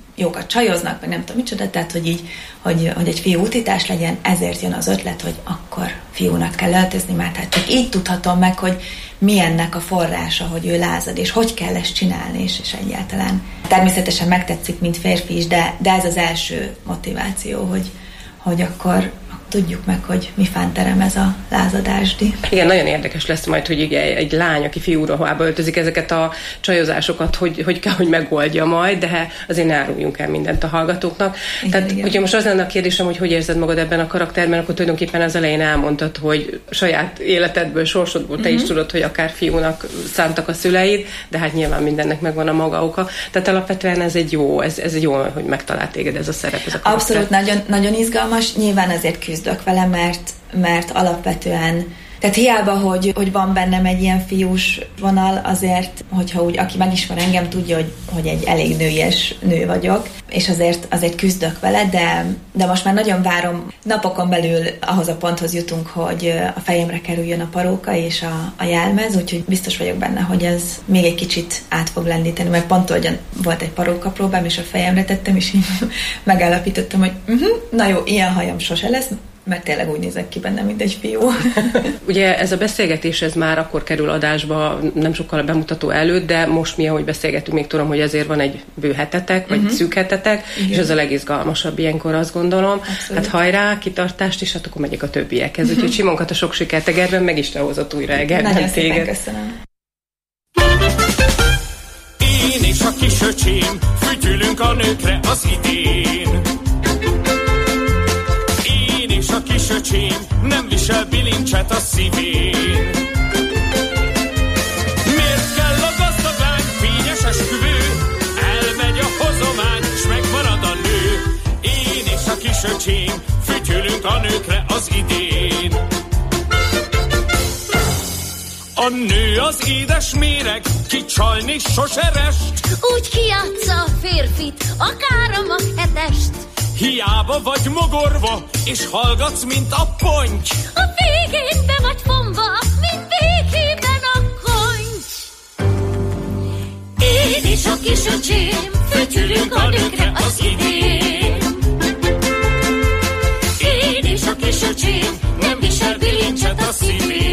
jókat csajoznak, meg nem tudom micsoda, tehát hogy így, hogy, hogy egy fiú útítás legyen, ezért jön az ötlet, hogy akkor fiúnak kell öltözni, mert hát csak így tudhatom meg, hogy mi ennek a forrása, hogy ő lázad, és hogy kell ezt csinálni, és, és egyáltalán. Természetesen megtetszik, mint férfi is, de, de ez az első motiváció, hogy, hogy akkor tudjuk meg, hogy mi fánterem ez a lázadásdi. Igen, nagyon érdekes lesz majd, hogy egy, egy lány, aki fiúruhába öltözik, ezeket a csajozásokat, hogy, hogy kell, hogy megoldja majd, de azért ne áruljunk el mindent a hallgatóknak. Igen, Tehát, igen. Hogyha most az lenne a kérdésem, hogy hogy érzed magad ebben a karakterben, akkor tulajdonképpen az elején elmondtad, hogy saját életedből, sorsodból te uh-huh. is tudod, hogy akár fiúnak szántak a szüleid, de hát nyilván mindennek megvan a maga oka. Tehát alapvetően ez egy jó, ez, ez egy jó, hogy megtalált téged ez a szerep. Ez a Abszolút, nagyon, nagyon izgalmas. Nyilván azért küzdök vele, mert, mert alapvetően, tehát hiába, hogy, hogy van bennem egy ilyen fiús vonal, azért, hogyha úgy, aki megismer engem, tudja, hogy, hogy egy elég nőies nő vagyok, és azért, azért küzdök vele, de, de most már nagyon várom, napokon belül ahhoz a ponthoz jutunk, hogy a fejemre kerüljön a paróka és a, a jelmez, úgyhogy biztos vagyok benne, hogy ez még egy kicsit át fog lendíteni, mert pont olyan volt egy paróka próbám, és a fejemre tettem, és így megállapítottam, hogy uh-huh, na jó, ilyen hajam sose lesz, mert tényleg úgy nézek ki benne, mint egy fiú. Ugye ez a beszélgetés, ez már akkor kerül adásba, nem sokkal a bemutató előtt, de most mi, ahogy beszélgetünk, még tudom, hogy ezért van egy bő hetetek, vagy uh-huh. szűk hetetek, igen. És ez a legizgalmasabb ilyenkor, azt gondolom. Abszolút. Hát hajrá, kitartást, és hát akkor megyek a többiekhez. Uh-huh. Úgyhogy Simonkat a sok sikert Egerben, meg Isten hozott újra Egerben nagyon téged. Nagyon szépen köszönöm. Én és a kis öcsém fütyülünk a nőkre az idén. És a kis öcsém nem visel bilincset a szívén. Miért kell a gazdag lány, fényes esküvő? Elmegy a hozomány, s megmarad a nő. Én és a kis öcsém fütyülünk a nőkre az idén. A nő az édes méreg, kicsalni sose rest. Úgy kijátsza a férfit, akár a maghetest. Hiába vagy mogorva, és hallgatsz, mint a ponty. A végén be vagy fonva, mint békében a konty. Én és a kis öcsém fütyülünk a nőkre az idén. Én és a kis öcsém nem visel bilincset a szívén.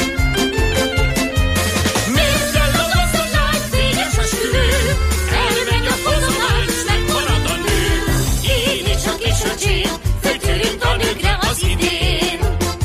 Miért kell a gazdag lány, fényes esküvő? Elmegy a hozomány, s megmarad a nő. Én és a kis öcsém fütyülünk a nőkre az idén.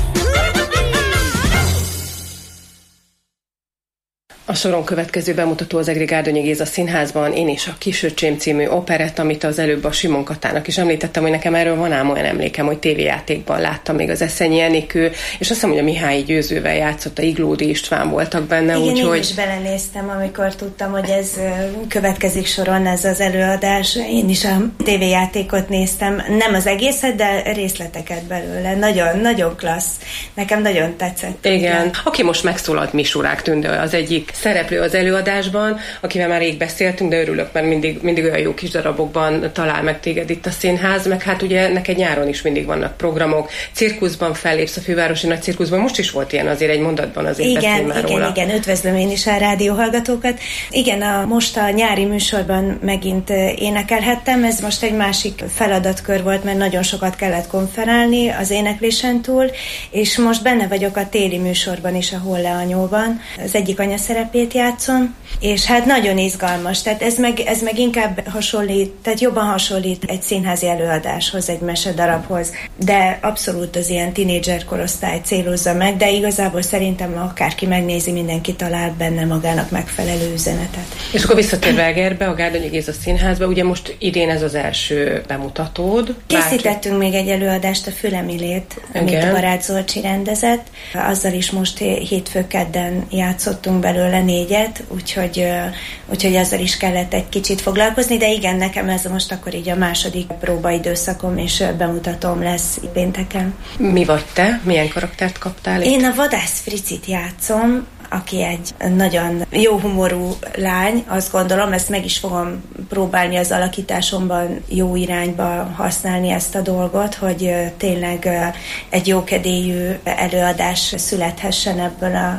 A soron következő bemutató az Egri Gárdonyi Géza Színházban, Én és a kis öcsém című operett, amit az előbb a Simon Katának is említettem, hogy nekem erről van ám olyan emlékem, hogy tévéjátékban láttam még az Eszenyi Enikő, és azt hiszem, hogy a Mihályi Győzővel játszott, a Iglódi István voltak benne. Igen, úgy, én hogy... is belenéztem, amikor tudtam, hogy ez következik soron ez az előadás. Én is a tévéjátékot néztem, nem az egészet, de részleteket belőle. Nagyon, nagyon klassz. Nekem nagyon tetszett. Igen. Igen. Aki most megszólalt, Misurák Tünde, az egyik szereplő az előadásban, akivel már rég beszéltünk, de örülök, mert mindig, mindig olyan jó kis darabokban talál meg téged itt a színház, meg hát ugye neked nyáron is mindig vannak programok, cirkuszban fellépsz, a Fővárosi Nagy Cirkuszban, most is volt ilyen, azért egy mondatban azért igen, beszélj már igen, róla. Igen, üdvözlöm én is a rádióhallgatókat. Igen, a, most a nyári műsorban megint énekelhettem, ez most egy másik feladatkör volt, mert nagyon sokat kellett konferálni az éneklésen túl, és most benne vagyok a téli műsorban is, a Holle anyóban. Az egyik anya szerepét játszom, és hát nagyon izgalmas, tehát ez meg, ez meg inkább hasonlít, tehát jobban hasonlít egy színházi előadáshoz, egy mesedarabhoz, de abszolút az ilyen tínédzser korosztály célozza meg, de igazából szerintem akárki megnézi, mindenki talál benne magának megfelelő üzenetet. És akkor visszatérve Egerbe, a Gárdonyi Géza Színházba, ugye most idén ez az első bemutatód. Készítettünk még egy előadást, a Fülemilét, amit igen. a Barát Zolcsi rendezett. Azzal is most hétfő-kedden játszottunk belőle négyet, úgyhogy, úgyhogy azzal is kellett egy kicsit foglalkozni, de igen, nekem ez most akkor így a második próbaidőszakom, és bemutatom lesz pénteken. Mi vagy te? Milyen karaktert kaptál itt? Én a Vadász Fricit játszom, aki egy nagyon jó humorú lány, azt gondolom, ezt meg is fogom próbálni az alakításomban jó irányba használni ezt a dolgot, hogy tényleg egy jókedélyű előadás születhessen ebből a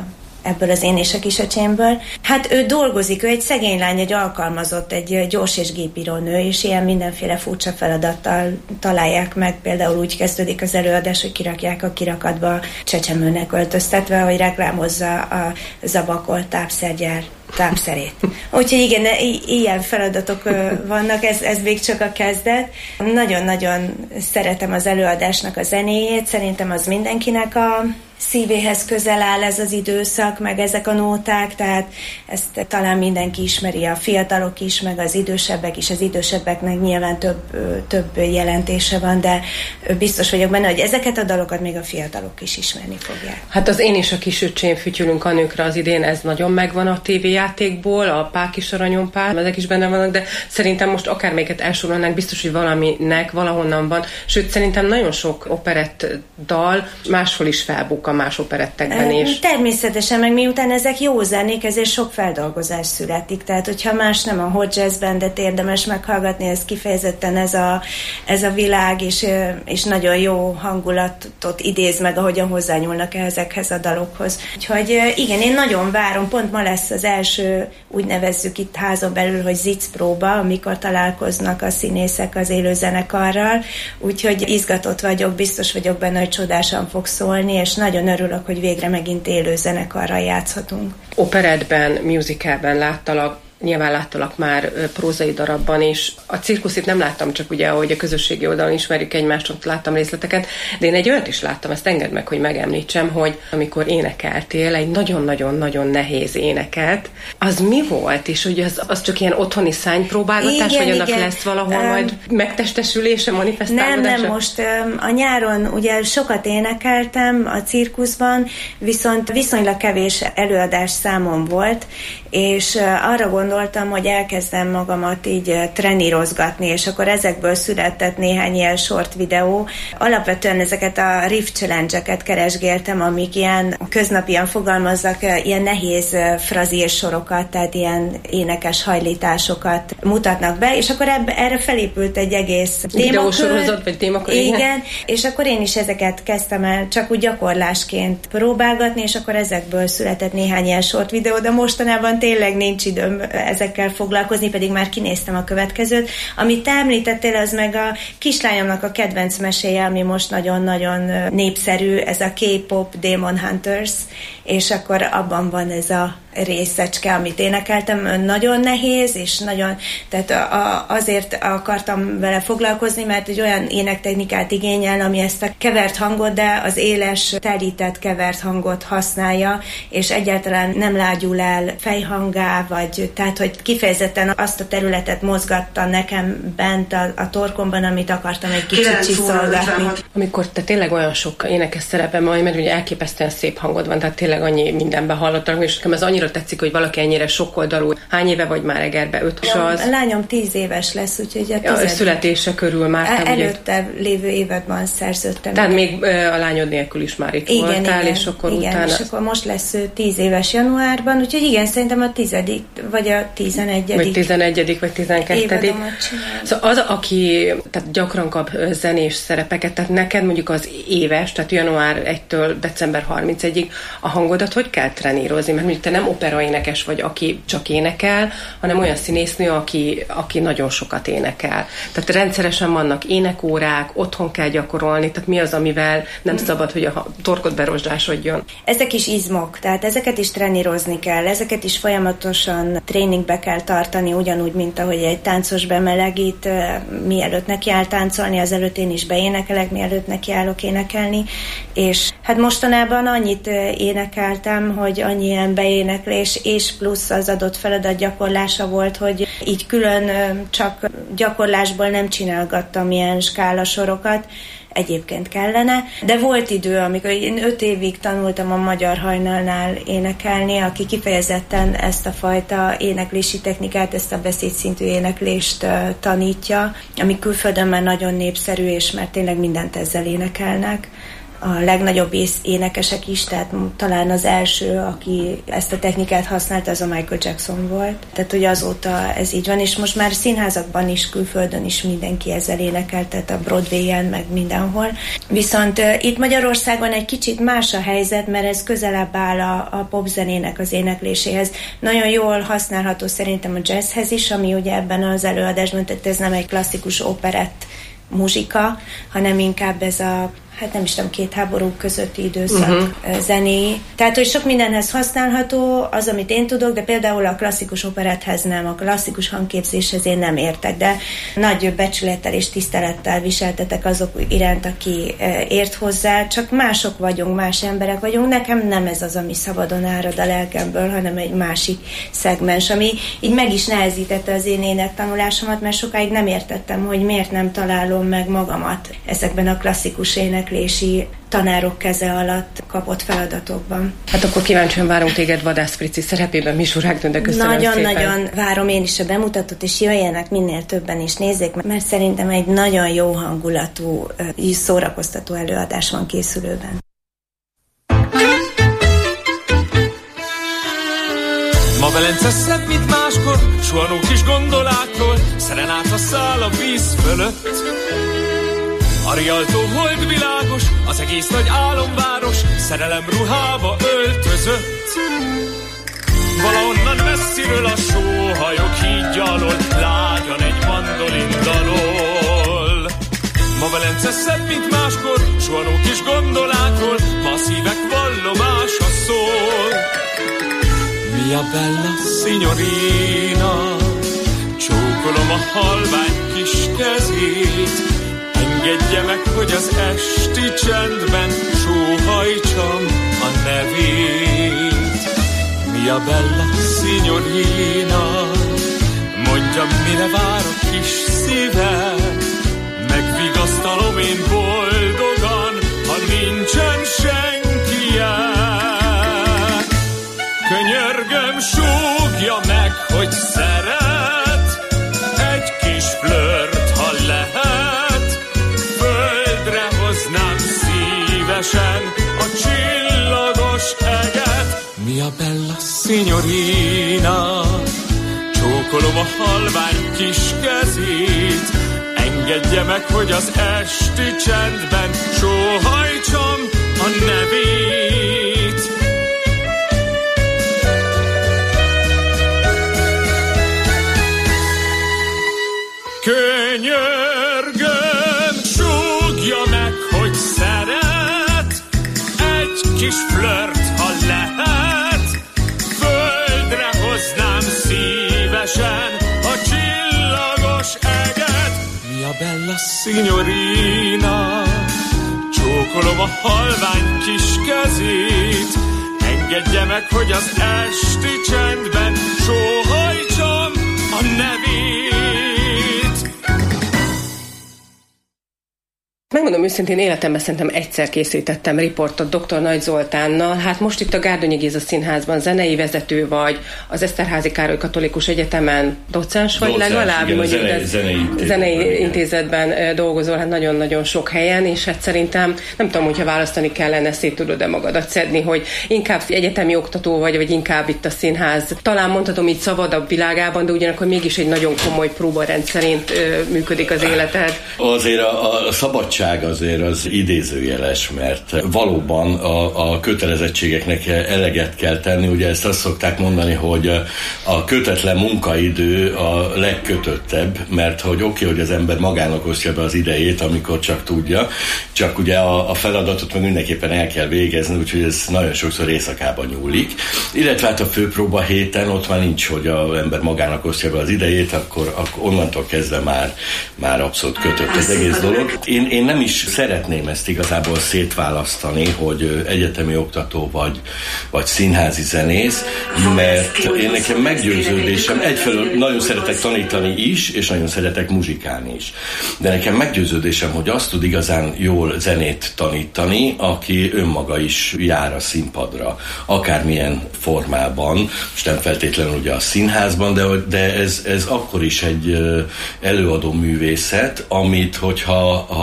ebből az Én és a kisöcsémből. Hát ő dolgozik, ő egy szegény lány, egy alkalmazott, egy gyors és gépírónő, és ilyen mindenféle furcsa feladattal találják meg. Például úgy kezdődik az előadás, hogy kirakják a kirakatba csecsemőnek öltöztetve, hogy reklámozza a Zabakol tápszergyár tápszerét. Úgyhogy igen, i- ilyen feladatok vannak, ez, ez még csak a kezdet. Nagyon-nagyon szeretem az előadásnak a zenéjét, szerintem az mindenkinek a szívéhez közel áll ez az időszak, meg ezek a nóták, tehát ezt talán mindenki ismeri, a fiatalok is, meg az idősebbek is, az idősebbeknek nyilván több, több jelentése van, de biztos vagyok benne, hogy ezeket a dalokat még a fiatalok is ismerni fogják. Hát az Én és a kisöcsém fütyülünk a nőkre az idén, ez nagyon megvan a tévéjátékból, a Pák is aranyon pár, ezek is benne vannak, de szerintem most akármelyiket elsorolnánk, biztos, hogy valaminek valahonnan van, sőt szerintem nagyon sok operett dal máshol is felbuk a más operettekben is. Természetesen, meg miután ezek jó zenék, ezért sok feldolgozás születik. Tehát, hogyha más nem a hot jazz bandet érdemes meghallgatni, ez kifejezetten ez a, ez a világ, és, és nagyon jó hangulatot idéz meg, ahogyan hozzányúlnak ezekhez a dalokhoz. Úgyhogy igen, én nagyon várom, pont ma lesz az első, úgy nevezzük itt házon belül, hogy zicpróba, amikor találkoznak a színészek az élőzenekarral, úgyhogy izgatott vagyok, biztos vagyok benne, hogy csodásan fog szólni, és nagyon örülök, hogy végre megint élő zenekarral játszhatunk. Operettben, musicalben láttalak, nyilván láttalak már prózai darabban is. A cirkuszit nem láttam, csak ugye, ahogy a közösségi oldalon ismerjük egymást, ott láttam részleteket, de én egy olyat is láttam, ezt engedd meg, hogy megemlítsem, hogy amikor énekeltél egy nagyon-nagyon-nagyon nehéz éneket, az mi volt? És hogy az, az csak ilyen otthoni szánypróbálgatás, igen, vagy annak igen. lesz valahol um, majd megtestesülése, manifestálódása? Nem, nem, most um, a nyáron ugye sokat énekeltem a cirkuszban, viszont viszonylag kevés előadás számom volt, és uh, arra gondoltam, hogy elkezdem magamat így trenírozgatni, és akkor ezekből született néhány ilyen short videó. Alapvetően ezeket a riff challenge-eket keresgéltem, amik ilyen köznapian fogalmazzak, ilyen nehéz frazír sorokat, tehát ilyen énekes hajlításokat mutatnak be, és akkor ebbe, erre felépült egy egész témakör. vagy témakör. Igen, és akkor én is ezeket kezdtem el csak úgy gyakorlásként próbálgatni, és akkor ezekből született néhány ilyen short videó, de mostanában tényleg nincs időm ezekkel foglalkozni, pedig már kinéztem a következőt. Amit te említettél, az meg a kislányomnak a kedvenc meséje, ami most nagyon-nagyon népszerű, ez a K-pop Demon Hunters, és akkor abban van ez a részecske, amit énekeltem, nagyon nehéz, és nagyon, tehát a, a, azért akartam vele foglalkozni, mert egy olyan énektechnikát igényel, ami ezt a kevert hangot, de az éles, telített kevert hangot használja, és egyáltalán nem lágyul el fejhangá, vagy tehát, hogy kifejezetten azt a területet mozgatta nekem bent a, a torkomban, amit akartam egy kicsit csiszolgatni. Amikor te tényleg olyan sok énekes szerepem vagy, mert ugye elképesztően szép hangod van, tehát tényleg annyi mindenben hallottam, és nekem ez annyira tetszik, hogy valaki ennyire sokoldalú. Hány éve vagy már Egerbe? Öt is az? A lányom tíz éves lesz, úgyhogy a ja, születése körül már. Te előtte ugye... lévő évadban szerződtem. Tehát még a lányod nélkül is már itt igen, voltál, igen, és akkor igen, utána... és akkor most lesz ő tíz éves januárban, úgyhogy igen, szerintem a tizedik, vagy a tizenegyedik. Vagy tizenegyedik, vagy tizenkettedik. Szóval az, aki tehát gyakran kap zenés szerepeket, tehát neked mondjuk az éves, tehát január elsejétől december harmincegyedikéig a hangodat hogy kell trenírozni? Mert mondjuk te nem operaénekes vagy, aki csak énekel, hanem olyan színésznő, aki, aki nagyon sokat énekel. Tehát rendszeresen vannak énekórák, otthon kell gyakorolni, tehát mi az, amivel nem szabad, hogy a torkod berozsdásodjon? Ezek is izmok, tehát ezeket is trenírozni kell, ezeket is folyamatosan tréningbe kell tartani, ugyanúgy, mint ahogy egy táncos bemelegít, mielőtt neki áll táncolni, azelőtt én is beénekelek, mielőtt neki állok énekelni, és hát mostanában annyit énekeltem, hogy annyi ilyen beéneklés, és plusz az adott feladat gyakorlása volt, hogy így külön csak gyakorlásból nem csinálgattam ilyen skálasorokat, egyébként kellene, de volt idő, amikor én öt évig tanultam a Magyar Hajnalnál énekelni, aki kifejezetten ezt a fajta éneklési technikát, ezt a beszédszintű éneklést uh, tanítja, ami külföldön már nagyon népszerű, és már tényleg mindent ezzel énekelnek. a legnagyobb énekesek is, tehát talán az első, aki ezt a technikát használta, az a Michael Jackson volt. Tehát, hogy azóta ez így van, és most már színházakban is, külföldön is mindenki ezzel énekel, tehát a Broadway-en, meg mindenhol. Viszont uh, itt Magyarországon egy kicsit más a helyzet, mert ez közelebb áll a, a popzenének az énekléséhez. Nagyon jól használható szerintem a jazzhez is, ami ugye ebben az előadásban, tehát ez nem egy klasszikus operett muzsika, hanem inkább ez a, hát nem is tudom, két háború közötti időszak uh-huh. zené. Tehát, hogy sok mindenhez használható, az, amit én tudok, de például a klasszikus operetthez nem, a klasszikus hangképzéshez én nem értek, de nagy becsülettel és tisztelettel viseltetek azok iránt, aki ért hozzá, csak mások vagyunk, más emberek vagyunk. Nekem nem ez az, ami szabadon árad a lelkemből, hanem egy másik szegmens, ami így meg is nehezítette az én énektanulásomat, mert sokáig nem értettem, hogy miért nem találom meg magamat ezekben a klasszikus ének tanárok keze alatt kapott feladatokban. Hát akkor kíváncsian várunk téged Vadász Frici szerepében, Misura Ágnes, köszönöm nagyon, szépen. Nagyon-nagyon várom én is a bemutatót, és jöjjenek minél többen is nézzék, mert szerintem egy nagyon jó hangulatú, szórakoztató előadás van készülőben. Ma Velence szebb, mint máskor, suhanó kis gondolákról, szerenát száll a víz fölött. A Rialtó hold világos, az egész nagy álomváros szerelem ruhába öltözött. Valahonnan messziről a sóhajok hídja alól, lágyan egy mandolin dalol. Ma Velence szebb, mint máskor, suhanó kis gondolákról, ma a szívek vallomása szól. Mia bella signorina, csókolom a halvány kis kezét, engedje meg, hogy az esti csendben sóhajtsam a nevét. Mia bella signorina, mondjam, mire vár a kis szívem, megvigasztalom én boldogan, ha nincsen senkie. Könyörgöm, súgja meg, hogy szeret, egy kis flört, ha lehet, földre hoznám szívesen a csillagos eget. Mia bella signorina, csókolom a halvány kis kezét, engedje meg, hogy az esti csendben sóhajtsam a nevét. Könyörgöm, súgja meg, hogy szeret, egy kis flört, ha lehet, földre hoznám szívesen a csillagos eget. Mia bella signorina, csókolom a halvány kis kezét, engedje meg, hogy az esti csendben sóhajtsam a nevét. Megmondom őszintén, életemben szerintem egyszer készítettem riportot doktor Nagy Zoltánnal. Hát most itt a Gárdonyi Géza Színházban zenei vezető vagy, az Eszterházy Károly Katolikus Egyetemen docens vagy docens, legalább, igen, mondjuk, zenei, zenei, intézetben, zenei intézetben dolgozol, hát nagyon-nagyon sok helyen, és hát szerintem nem tudom, hogyha választani kellene, szét tudod-e magadat szedni, hogy inkább egyetemi oktató vagy, vagy inkább itt a színház. Talán mondhatom így szabadabb világában, de ugyanakkor mégis egy nagyon komoly próbarend szerint működik az életed. Azért a, a szabadság azért az idézőjeles, mert valóban a, a kötelezettségeknek eleget kell tenni. Ugye ezt azt szokták mondani, hogy a kötetlen munkaidő a legkötöttebb, mert hogy oké, okay, hogy az ember magának osztja be az idejét, amikor csak tudja, csak ugye a, a feladatot meg mindenképpen el kell végezni, úgyhogy ez nagyon sokszor éjszakában nyúlik. Illetve hát a főpróba héten ott már nincs, hogy az ember magának osztja be az idejét, akkor, akkor onnantól kezdve már, már abszolút kötött az egész dolog. Én, én nem is szeretném ezt igazából szétválasztani, hogy egyetemi oktató vagy, vagy színházi zenész, mert én nekem meggyőződésem, egyfelől nagyon szeretek tanítani is, és nagyon szeretek muzsikálni is. De nekem meggyőződésem, hogy azt tud igazán jól zenét tanítani, aki önmaga is jár a színpadra, akármilyen formában, most nem feltétlenül ugye a színházban, de, de ez, ez akkor is egy előadó művészet, amit hogyha ha az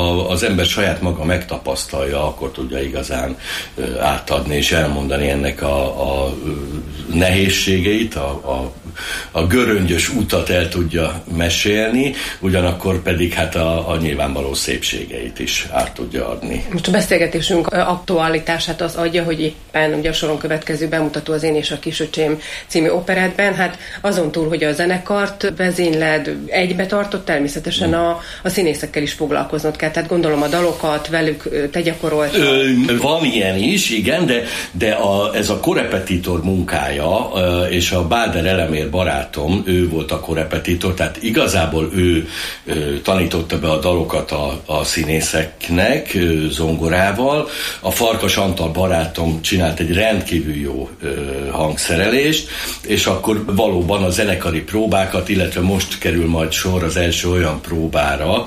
az ember saját maga megtapasztalja, akkor tudja igazán átadni és elmondani ennek a, a nehézségeit, a, a, a göröngyös utat el tudja mesélni, ugyanakkor pedig hát a, a nyilvánvaló szépségeit is át tudja adni. Most a beszélgetésünk aktualitását az adja, hogy éppen ugye a soron következő bemutató az Én és a Kisöcsém című operettben, hát azon túl, hogy a zenekart vezényled, egybe tartott, természetesen a, a színészekkel is foglalkoznod kell. Tehát gondolom a dalokat velük te gyakoroltad. Van ilyen is, igen, de, de a, ez a korepetitor munkája, és a Báder Elemér barátom, ő volt a korepetitor, tehát igazából ő tanította be a dalokat a, a színészeknek zongorával. A Farkas Antal barátom csinált egy rendkívül jó hangszerelést, és akkor valóban a zenekari próbákat, illetve most kerül majd sor az első olyan próbára,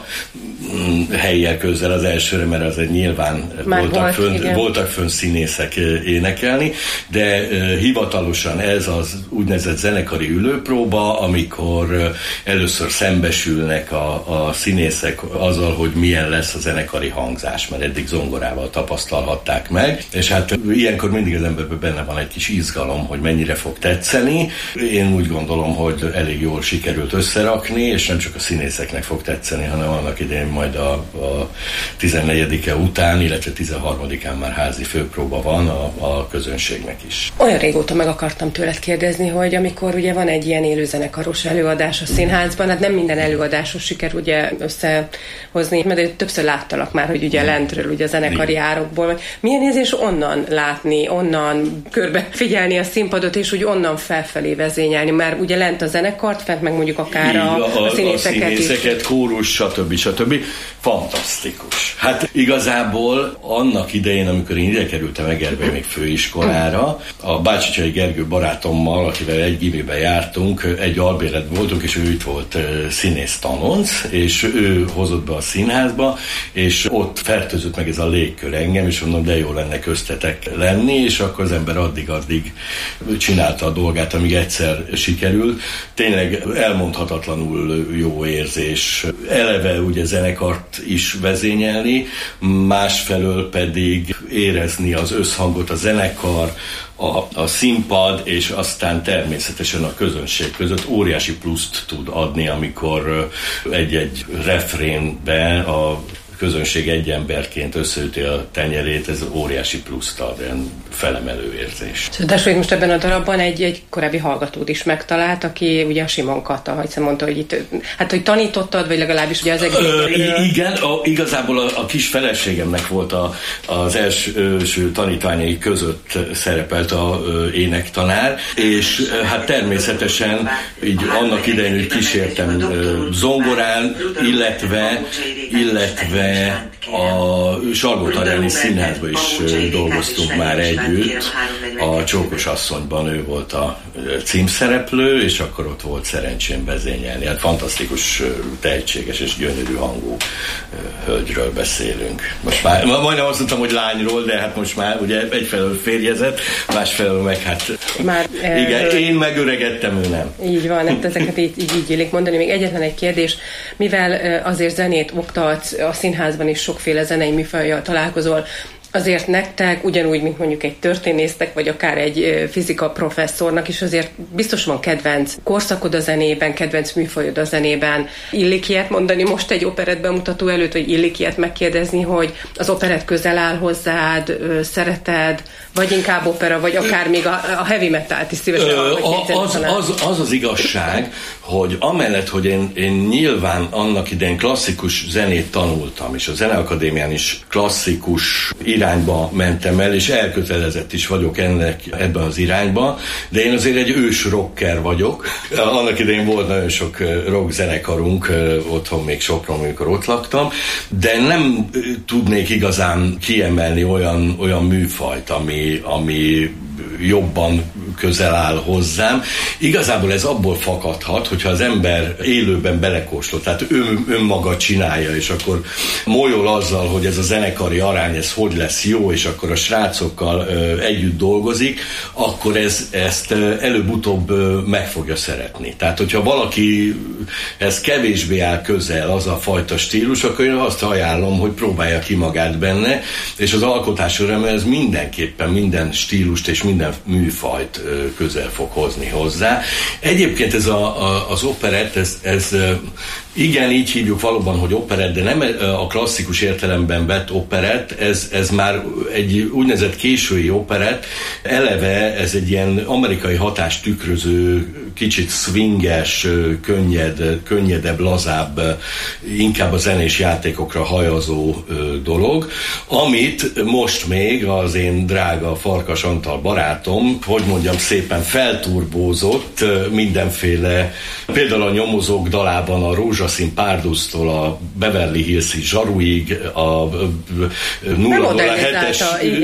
helyiek közel az elsőre, mert az egy nyilván voltak, volt, fönn, voltak fönn színészek énekelni, de hivatalosan ez az úgynevezett zenekari ülőpróba, amikor először szembesülnek a, a színészek azzal, hogy milyen lesz a zenekari hangzás, mert eddig zongorával tapasztalhatták meg, és hát ilyenkor mindig az emberben benne van egy kis izgalom, hogy mennyire fog tetszeni. Én úgy gondolom, hogy elég jól sikerült összerakni, és nem csak a színészeknek fog tetszeni, hanem annak idején majd a, a tizennegyedike után, illetve tizenharmadikán már házi főpróba van a, a közönségnek is. Olyan régóta meg akartam tőled kérdezni, hogy amikor ugye van egy ilyen élőzenekaros előadás a színházban, hát nem minden előadáshoz sikerül ugye összehozni, mert többször láttalak már, hogy ugye lentről, ugye a zenekari árokból. Milyen érzés onnan látni, onnan körbe figyelni a színpadot, és úgy onnan felfelé vezényelni, mert ugye lent a zenekart, fent meg mondjuk akár a, a, a színészeket, a színészeket kórus, stb. stb. Fantasztikus. Hát igazából annak idején, amikor én ide kerültem Egerbe még főiskolára, a Bácsicsai Gergő barátommal, akivel egy gimibe jártunk, egy albérletben voltunk, és ő itt volt színész tanonc, és ő hozott be a színházba, és ott fertőzött meg ez a légkör engem, és mondom, de jó lenne köztetek lenni, és akkor az ember addig-addig csinálta a dolgát, amíg egyszer sikerült. Tényleg elmondhatatlanul jó érzés. Eleve ugye zenekart is vezényelni, másfelől pedig érezni az összhangot a zenekar, A, a színpad, és aztán természetesen a közönség között óriási pluszt tud adni, amikor egy-egy refrénben a közönség egy emberként összeüti a tenyerét, ez óriási pluszt ad, ilyen felemelő érzés. De hogy most ebben a darabban egy, egy korábbi hallgatód is megtalált, aki ugye a Simon Kata, hogy mondta, hogy itt, hát hogy tanítottad, vagy legalábbis ugye az egész... Ö, igen, a, igazából a, a kis feleségemnek volt a, az első, első tanítványai között szerepelt a ö, énektanár, és ö, hát természetesen így annak idején, hogy kísértem ö, zongorán, illetve, illetve a Salgótarjáni Színházban is dolgoztunk már együtt. A Csókos asszonyban ő volt a címszereplő, és akkor ott volt szerencsém vezényelni. Hát fantasztikus, tehetséges és gyönyörű hangú hölgyről beszélünk. Most már, majdnem azt mondtam, hogy lányról, de hát most már ugye egyfelől férjezett, másfelől meg hát már, igen, e, én megöregettem, ő nem. Így van, hát ezeket így, így, így illik mondani. Még egyetlen egy kérdés, mivel azért zenét oktatsz, a színházban is sokféle zenei műfajjal találkozol, azért nektek, ugyanúgy, mint mondjuk egy történésznek, vagy akár egy fizika professzornak is azért biztos van kedvenc korszakod a zenében, kedvenc műfajod a zenében. Illik ilyet mondani most egy operett bemutató előtt, vagy illik ilyet megkérdezni, hogy az operett közel áll hozzád, szereted, vagy inkább opera, vagy akár még a, a heavy metalt is szívesen Ö, az, az, az az igazság, hogy amellett, hogy én, én nyilván annak idején klasszikus zenét tanultam, és a Zeneakadémián is klasszikus irányba mentem el, és elkötelezett is vagyok ennek ebben az irányba, de én azért egy ős rocker vagyok. Annak idején volt nagyon sok rock zenekarunk otthon, még Sopron, amikor ott laktam, de nem tudnék igazán kiemelni olyan, olyan műfajt, ami, ami jobban közel áll hozzám. Igazából ez abból fakadhat, hogyha az ember élőben belekóstol, tehát ön, önmaga csinálja, és akkor molyol azzal, hogy ez a zenekari arány, ez hogy lesz jó, és akkor a srácokkal ö, együtt dolgozik, akkor ez, ezt előbb-utóbb ö, meg fogja szeretni. Tehát, hogyha valaki ez kevésbé áll közel, az a fajta stílus, akkor én azt ajánlom, hogy próbálja ki magát benne, és az alkotás öröme ez mindenképpen minden stílust és minden műfajt ö, közel fog hozni hozzá. Egyébként ez a, a, az operett, ez, ez igen, így hívjuk valóban, hogy operett, de nem a klasszikus értelemben vett operett, ez, ez már egy úgynevezett késői operett, eleve ez egy ilyen amerikai hatást tükröző, kicsit swinges, könnyed, könnyedebb, lazább, inkább a zenés játékokra hajazó dolog, amit most még az én drága Farkas Antal barátom, hogy mondjam szépen, felturbózott mindenféle, például a Nyomozók dalában a rózsaszín párductól a Beverly Hills-i zsaruig, a nulla nulla hetes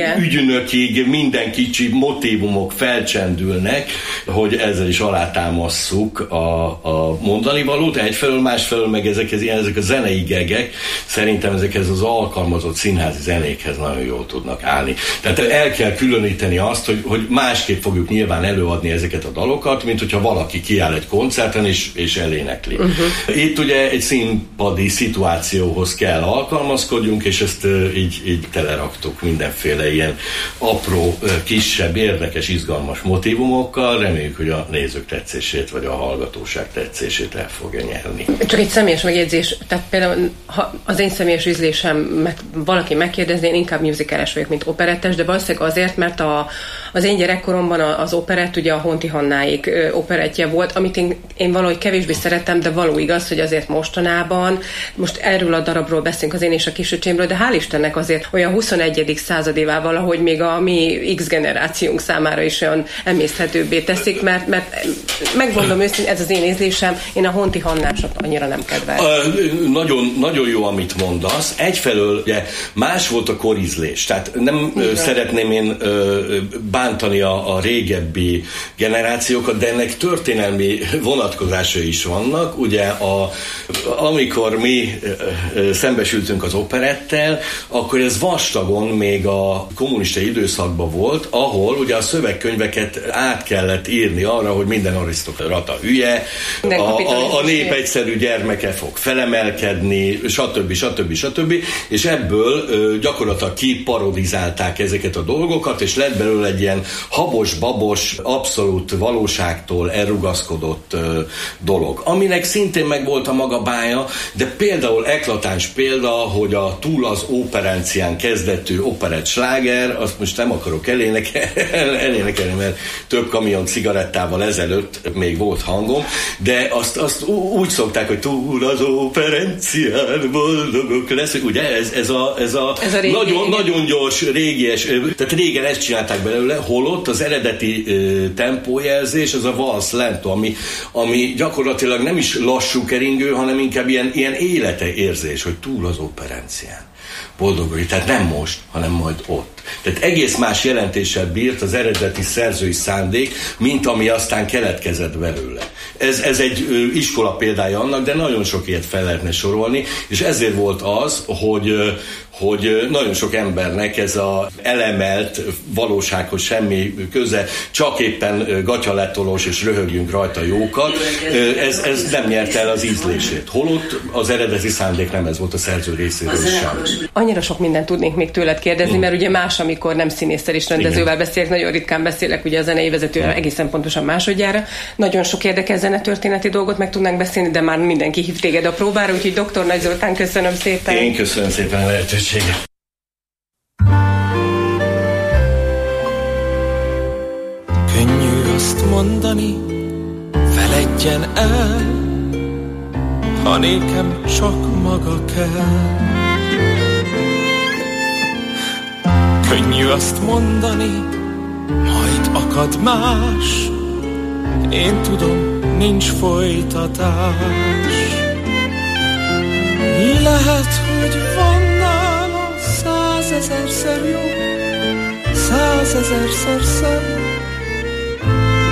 ügynökig minden kicsi motívumok felcsendülnek, hogy ezzel is alátámasszuk a, a mondani valót, egyfelől, másfelől meg ezek, ezek a zenei gegek szerintem ezekhez az alkalmazott színházi zenékhez nagyon jól tudnak állni. Tehát el kell különíteni azt, hogy, hogy másképp fogjuk nyilván előadni ezeket a dalokat, mint hogyha valaki kiáll egy koncerten és, és elénekli. Uh-huh. Itt ugye egy színpadi szituációhoz kell alkalmazkodjunk, és ezt uh, így, így teleraktuk mindenféle ilyen apró, uh, kisebb, érdekes, izgalmas motívumokkal. Reméljük, hogy a nézők tetszését, vagy a hallgatóság tetszését el fogja nyerni. Csak egy személyes megjegyzés, tehát például ha az én személyes ízlésemet valaki megkérdezné, én inkább musicales vagyok, mint operettes, de valószínűleg azért, mert a, az én gyerekkoromban az operett ugye a Honti Hannáék operettje volt, amit én, én valahogy kevésbé szerettem, de való igaz, hogy azért mostanában, most erről a darabról beszélünk, az én és a kisöcsémről, de hál' Istennek azért olyan huszonegyedik századévá valahogy még a mi X generációnk számára is olyan emészthetőbbé teszik, mert, mert megmondom őszintén, ez az én ízlésem, én a Honti Hannásat annyira nem kedvelem. Uh, nagyon, nagyon jó, amit mondasz. Egyfelől ugye más volt a korízlés, tehát nem uh, szeretném én uh, bántani a, a régebbi generációkat, de ennek történelmi vonatkozásai is vannak. Ugye a, amikor mi uh, szembesültünk az operettel, akkor ez vastagon még a kommunista időszakban volt, ahol ugye a szövegkönyveket át kellett írni arra, hogy minden arisztokrata hülye, a, a, a nép egyszerű gyermeke fog felemelkedni, stb. stb. stb. És ebből ö, gyakorlatilag kiparodizálták ezeket a dolgokat, és lett belőle egy ilyen habos-babos, abszolút valóságtól elrugaszkodott ö, dolog. Aminek szintén meg volt a maga bája, de például eklatáns példa, hogy a túl az operencián kezdetű operett sláger, azt most nem akarok elénekelni, mert több kamion cigarettával ezelőtt még volt hangom, de azt, azt úgy szokták, hogy túl az operencián boldogok lesz, ugye ez, ez a, ez a, ez a régi, nagyon, nagyon gyors, régies, tehát régen ezt csinálták belőle, holott az eredeti uh, tempójelzés, az a valsz lento, ami, ami gyakorlatilag nem is lassú keringő, hanem inkább ilyen, ilyen élete érzés, hogy túl az operencián boldogok, tehát nem most, hanem majd ott. Tehát egész más jelentéssel bírt az eredeti szerzői szándék, mint ami aztán keletkezett belőle. Ez, ez egy ö, iskola példája annak, de nagyon sok ilyet fel lehetne sorolni, és ezért volt az, hogy, ö, hogy nagyon sok embernek ez az elemelt valósághoz semmi köze, csak éppen gatyaletolós és röhögjünk rajta jókat, ez, ez nem nyerte el az ízlését. Holott az eredeti szándék nem ez volt a szerző részéről sem. Annyira sok mindent tudnék még tőled kérdezni, mert ugye más, amikor nem színésszel és rendezővel beszélek, nagyon ritkán beszélek, ugye a zenei vezetővel egészen pontosan másodjára. Nagyon sok érdekes zenetörténeti dolgot meg tudnánk beszélni, de már mindenki hív téged a próbára, úgyhogy doktor Nagy Zoltán, köszönöm szépen. Én köszönöm szépen a lehetőséget. Könnyű azt mondani, feledjen el, ha nékem csak maga kell. Könnyű azt mondani, majd akad más, én tudom, nincs folytatás. Lehet, hogy van nála százezerszer jó, százezerszer szebb,